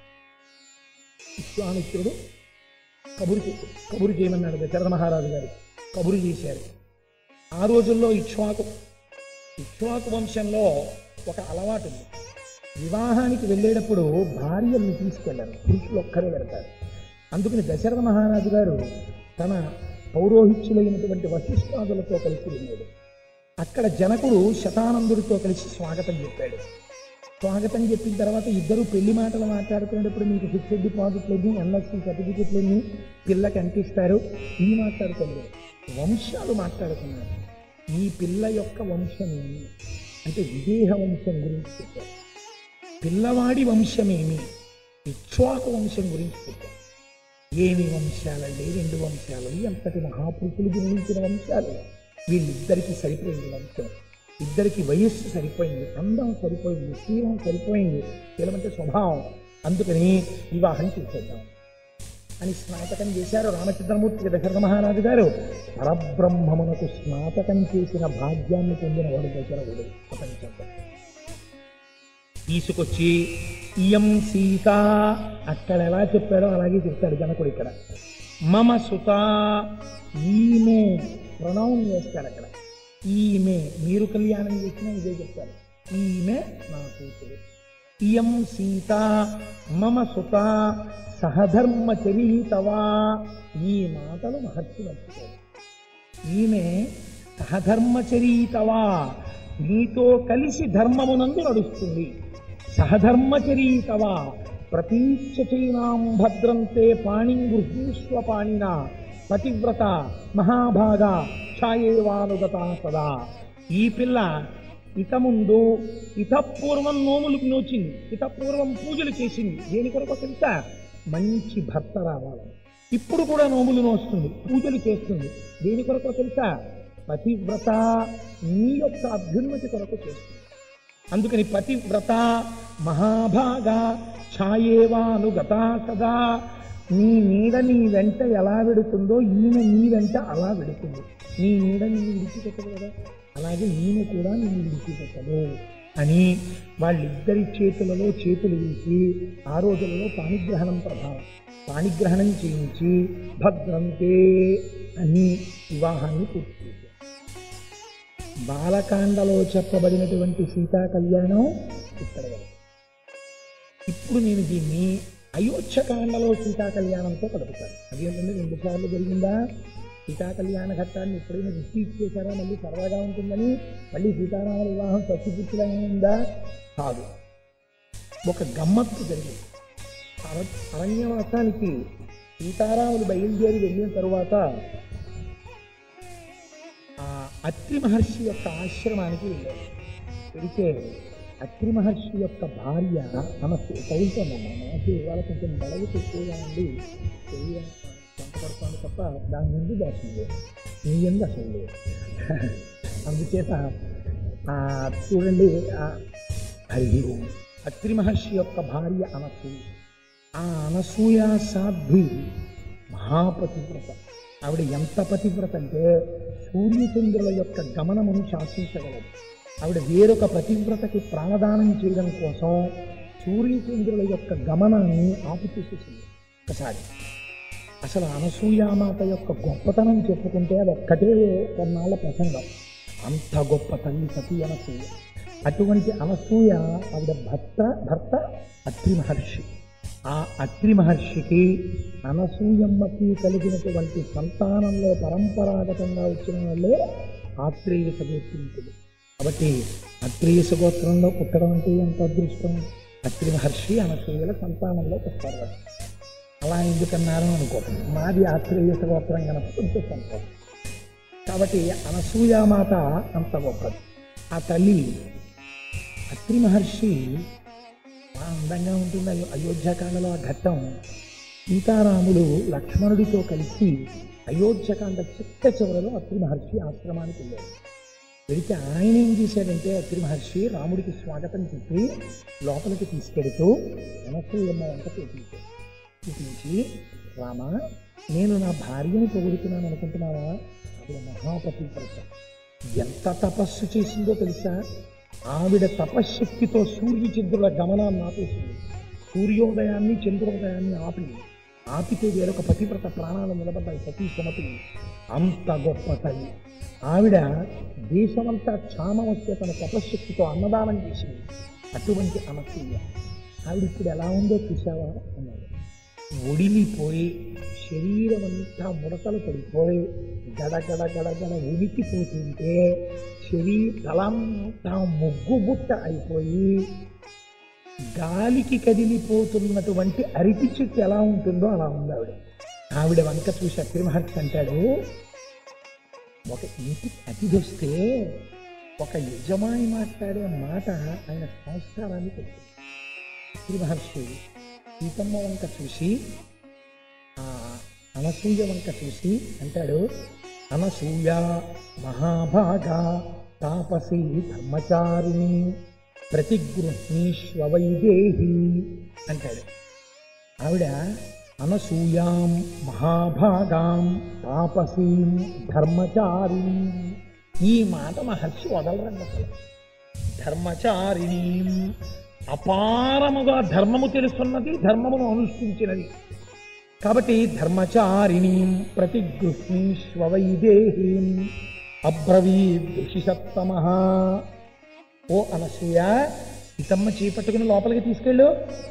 విశ్వామిత్రుడు కబురు కబురు చేయమన్నాడు దశరథ మహారాజు గారు, కబురు చేశారు. ఆ రోజుల్లో ఇక్ష్వాకు ఇక్ష్వాకు వంశంలో ఒక అలవాటు ఉంది, వివాహానికి వెళ్ళేటప్పుడు భార్యల్ని తీసుకెళ్లారు, పురుషులు ఒక్కరే వెళ్తారు. అందుకని దశరథ మహారాజు గారు తన పౌరోహిత్యులైనటువంటి వశిష్ఠాదులతో కలిసి వెళ్ళాడు. అక్కడ జనకుడు శతానందుడితో కలిసి స్వాగతం చెప్పాడు. స్వాగతం చెప్పిన తర్వాత ఇద్దరు పెళ్లి మాటలు మాట్లాడుకునేటప్పుడు మీకు ఫిక్స్డ్ డిపాజిట్లని ఎన్ఎస్సీ సర్టిఫికెట్లని పిల్లకి అంటిస్తారు, ఇవి మాట్లాడుకోలేదు, వంశాలు మాట్లాడుకున్నారు. ఈ పిల్ల యొక్క వంశమేమి అంటే విదేహ వంశం గురించి చెప్పారు, పిల్లవాడి వంశమేమి ఇక్ష్వాకు వంశం గురించి చెప్పారు. ఏమి వంశాలండి, రెండు వంశాలు, అంతటి మహాపురుషులు జన్మించిన వంశాలు. వీళ్ళిద్దరికీ సరిపోయింది వంశం, ఇద్దరికి వయస్సు సరిపోయింది, అందం సరిపోయింది, శీలం సరిపోయింది, శీలమంటే స్వభావం. అందుకని వివాహం చేసేద్దాం అని స్నాతకం చేశారు రామచంద్రమూర్తికి దశరథ మహారాజు గారు. పరబ్రహ్మమునకు స్నాతకం చేసిన భాగ్యాన్ని పొందిన వాడు దశరథుడు ప్రపంచంలో. తీసుకొచ్చి ఇయం సీత, అక్కడ ఎలా చెప్పాడో అలాగే చెప్తాడు జనకుడు ఇక్కడ. మమ సుత, ఈమె ప్రణౌన్ చేస్తాడు అక్కడ, ఈమె, మీరు కళ్యాణం చేసినా ఇదే చెప్తారు, ఈమె నా కూతురు. ఇయం సీత మమ సుత సహధర్మచరీతవా, ఈ మాటలు మహర్షి నచ్చుతారు. ఈమె సహధర్మచరీతవా, నీతో కలిసి ధర్మమునందు నడుస్తుంది. సహధర్మచరీతవా ప్రతీక్షచైనాం భద్రంతే పాణిం గృహీష్వ పాణిన పతివ్రత మహాభాగ ఛాయేవానుగత సదా. ఈ పిల్ల ఇతముందు ఇతపూర్వం నోములు నోచింది, ఇతపూర్వం పూజలు చేసింది. దేని కొరకు తెలుసా, మంచి భర్త రావాలని. ఇప్పుడు కూడా నోములు నోస్తుంది, పూజలు చేస్తుంది. దేని కొరకు తెలుసా, పతివ్రత, నీ యొక్క అభ్యున్నతి కొరకు చేస్తుంది. అందుకని పతివ్రత మహాభాగ ఛాయేవానుగత సదా, నీ నీడ నీ వెంట ఎలా వెడుతుందో ఈమె నీ వెంట అలా వెడుతుంది. నీ నీడ నీ విడిచిపెట్టదు కదా, అలాగే ఈమె కూడా నీ విడిచిపెట్టదు అని వాళ్ళిద్దరి చేతులలో చేతులు వేసి ఆ రోజులలో పాణిగ్రహణం ప్రభావం, పాణిగ్రహణం చేయించి భద్రంతే అని వివాహాన్ని పూర్తి చేశారు. బాలకాండలో చెప్పబడినటువంటి సీతా కళ్యాణం ఇక్కడ వరకు. ఇప్పుడు నేను దీన్ని అయోధ్యకాండలో సీతా కళ్యాణంతో కలుపుతారు. అదేంటంటే రెండు సార్లు జరిగిందా? సీతా కళ్యాణ ఘట్టాన్ని ఎప్పుడైనా రిపీట్ చేశారా మళ్ళీ సరదాగా ఉంటుందని మళ్ళీ సీతారాముల వివాహం సత్యపుత్రులా ఉందా? కాదు. ఒక గమ్మత్తు జరిగింది. అర అరణ్యవాసానికి సీతారాములు బయలుదేరి వెళ్ళిన తరువాత ఆ అత్రి మహర్షి యొక్క ఆశ్రమానికి వెళ్ళారు. వెళితే అత్రి మహర్షి యొక్క భార్య మనసు తగులుతుందమ్మా. మనసు ఇవాళ కొంచెం బలవి ఎక్కువగా ఉండి శరీరం సంతపడతాను తప్ప దాని ముందు దోషం లేదు, నీ ఎందు అసలు లేదు. అందుచేత చూడండి, హరి అత్రి మహర్షి యొక్క భార్య అనసూయ. ఆ అనసూయ సాధ్వి మహాపతివ్రత. ఆవిడ ఎంత పతివ్రత అంటే సూర్యచంద్రుల యొక్క గమనమును శాసించగలదు. ఆవిడ వేరొక పతివ్రతకి ప్రాణదానం చేయడం కోసం సూర్యచంద్రుల యొక్క గమనాన్ని ఆపుచేసేసింది. ఒకసారి అసలు అనసూయామాత యొక్క గొప్పతనం చెప్పుకుంటే అది ఒక్కటే కొన్నాళ్ళ ప్రసంగం. అంత గొప్ప తల్లి సతీ అనసూయ. అటువంటి అనసూయ ఆవిడ భర్త భర్త అత్రి మహర్షి. ఆ అత్రి మహర్షికి అనసూయమ్మకి కలిగినటువంటి సంతానంలో పరంపరాగతంగా వచ్చిన వాళ్ళే ఆత్రేయ సగోత్రీకులు. కాబట్టి అత్రేయ సగోత్రంలో పుట్టడం అంటే ఎంత అదృష్టం. అత్రి మహర్షి అనసూయల సంతానంలో పుట్టారు. అలా ఎందుకన్నారు అనుకోండి, మాది ఆత్రేయ సగోత్రం కనుక కొంచెం సంతోషం. కాబట్టి అనసూయామాత అంత గొప్పది. ఆ తల్లి అత్రి మహర్షి అందంగా ఉంటుంది. అయోధ్యకాండలో ఆ ఘట్టం సీతారాములు లక్ష్మణుడితో కలిసి అయోధ్యకాండ చిట్ట చివరలో అత్రి మహర్షి ఆశ్రమానికి వెళ్ళారు. వెళితే ఆయన ఏం చేశాడంటే అత్రి మహర్షి రాముడికి స్వాగతం చెప్పి లోపలికి తీసుకెడుతూ అనసూయమ్మ వంట చూపించాడు. చూపించి, రామ, నేను నా భార్యని పొగుడుతున్నాను అనుకుంటున్నావా? అది మహాపతివ్రత. ఎంత తపస్సు చేసిందో తెలుసా? ఆవిడ తపశ్శక్తితో సూర్యచంద్రుల గమనాన్ని ఆపేసింది. సూర్యోదయాన్ని చంద్రోదయాన్ని ఆపింది. ఆపితే వేరొక పతివ్రత ప్రాణాలు నిలబడ్డాయి. సతీ సుమతి అంత గొప్ప తల్లి. ఆవిడ దేశమంతా క్షామం వస్తే తన తపశ్శక్తితో అన్నదానం చేసింది. అటువంటి అనసూయ ఆవిడ ఇప్పుడు ఎలా ఉందో చూసావా అన్నాడు. ఒడిలిపోయి శరీరం అంతా ముడతలు పడిపోయి గడగడ గడగడ ఉనికిపోతుంటే శరీర తలంతా ముగ్గు బుట్ట అయిపోయి గాలికి కదిలిపోతున్నటువంటి అరటి చెట్టు ఎలా ఉంటుందో అలా ఉంది ఆవిడ. ఆవిడ వంక చూసి అత్రి మహర్షి అంటాడు, ఒక ఇంటికి అతిథి వస్తే ఒక యజమాని మాట్లాడే మాట ఆయన సంస్కారాన్ని పెట్టింది. అత్రి మహర్షి సీతమ్మ వంక చూసి ఆ అనసూయ వంక చూసి అంటాడు, అనసూయ మహాభాగా తాపసి ధర్మచారిణి ప్రతిగృహ్ణీష్వ వైదేహి అంటాడు. ఆవిడ అనసూయాం మహాభాగాం తాపసీం ధర్మచారిణి. ఈ మాట మహర్షి వదలరండి అసలు. ధర్మచారిణి అపారముగా ధర్మము తెలుసున్నది, ధర్మమును అనుష్ఠించినది. కాబట్టి ధర్మచారిణి ప్రతిగృహ్ణీష్వ వైదేహీం అబ్రవీద్షిషత్తమః. ఓ అనసూయ, సీతమ్మ చేపట్టుకుని లోపలికి తీసుకెళ్ళు.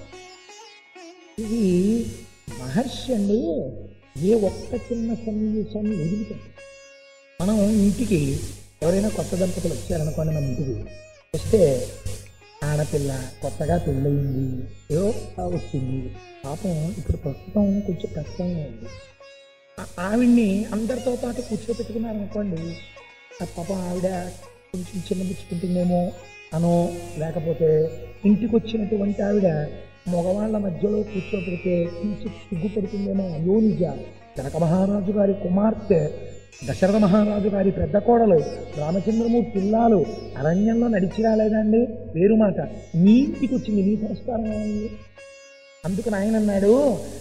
ఇది మహర్షి అండి ఏ ఒక్క చిన్న సన్నివేశాన్ని వదులుతుంది. మనం ఇంటికి ఎవరైనా కొత్త దంపతులు వచ్చారనుకోండి, మన ఇంటికి వస్తే ఆడపిల్ల కొత్తగా పెళ్ళయింది, ఏదో వచ్చింది, పాపం ఇప్పుడు ప్రస్తుతం కొంచెం కష్టంగా ఉంది. ఆవిడ్ని అందరితో పాటు కూర్చోపెట్టుకున్నారనుకోండి, ఆ పాపం ఆవిడ కొంచెం చిన్నబుచ్చుకుంటుందేమో అనో, లేకపోతే ఇంటికి వచ్చినటువంటి ఆవిడ మగవాళ్ళ మధ్యలో కూర్చోపెడితే కొంచెం సిగ్గుపడుతుందేమో. అయోనిజ జనక మహారాజు గారి కుమార్తె, దశరథ మహారాజు గారి పెద్ద కోడలు, రామచంద్రమూర్తి పిల్లాలు అరణ్యంలో నడిచి రాలేదండి, వేరు మాట. నీ ఇంటికి వచ్చింది, నీ సంస్కారం ఏమైంది? అందుకని ఆయన అన్నాడు,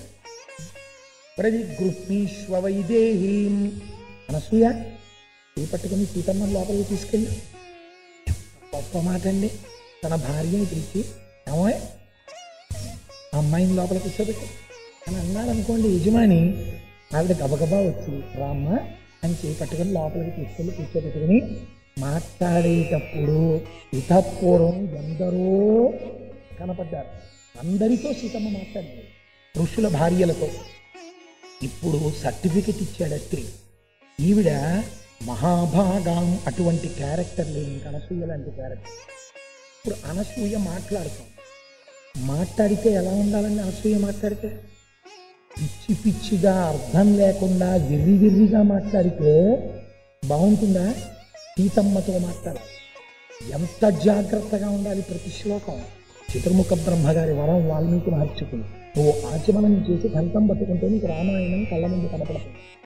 ప్రతిగృహ్ణీష్వ వైదేహీం. అనసూయ చేపట్టుకుని సీతమ్మ లోపలికి తీసుకెళ్ళి, గొప్ప మాట అండి. తన భార్యని పిలిచి, ఏమో అమ్మాయిని లోపలికి కూర్చోబెట్టి అని అన్నాడు అనుకోండి యజమాని. ఆవిడ గబగబా వచ్చి రామ్మ అని చేపట్టుకుని లోపలికి తీసుకెళ్ళి కూర్చోబెట్టుకుని మాట్లాడేటప్పుడు ఇతపూర్వం ఎందరో కనపడ్డారు. అందరితో సీతమ్మ మాట్లాడింది. ఋషుల భార్యలతో. ఇప్పుడు సర్టిఫికెట్ ఇచ్చాడు అత్రి. ఈవిడ మహాభాగం అటువంటి క్యారెక్టర్ లేని అనసూయ లాంటి క్యారెక్టర్. ఇప్పుడు అనసూయ మాట్లాడుతాం, మాట్లాడితే ఎలా ఉండాలని అనసూయ మాట్లాడితే పిచ్చి పిచ్చిగా అర్థం లేకుండా విర్రి విర్రిగా మాట్లాడితే బాగుంటుందా? సీతమ్మతో మాట్లాడాలి. ఎంత జాగ్రత్తగా ఉండాలి ప్రతి శ్లోకం. చతుర్ముఖ బ్రహ్మగారి వరం వాల్మీకి మహర్షికి, నువ్వు ఆచమనం చేసి కంఠం పట్టుకుంటే నీకు రామాయణం కళ్ళ ముందు కనపడుతుంది.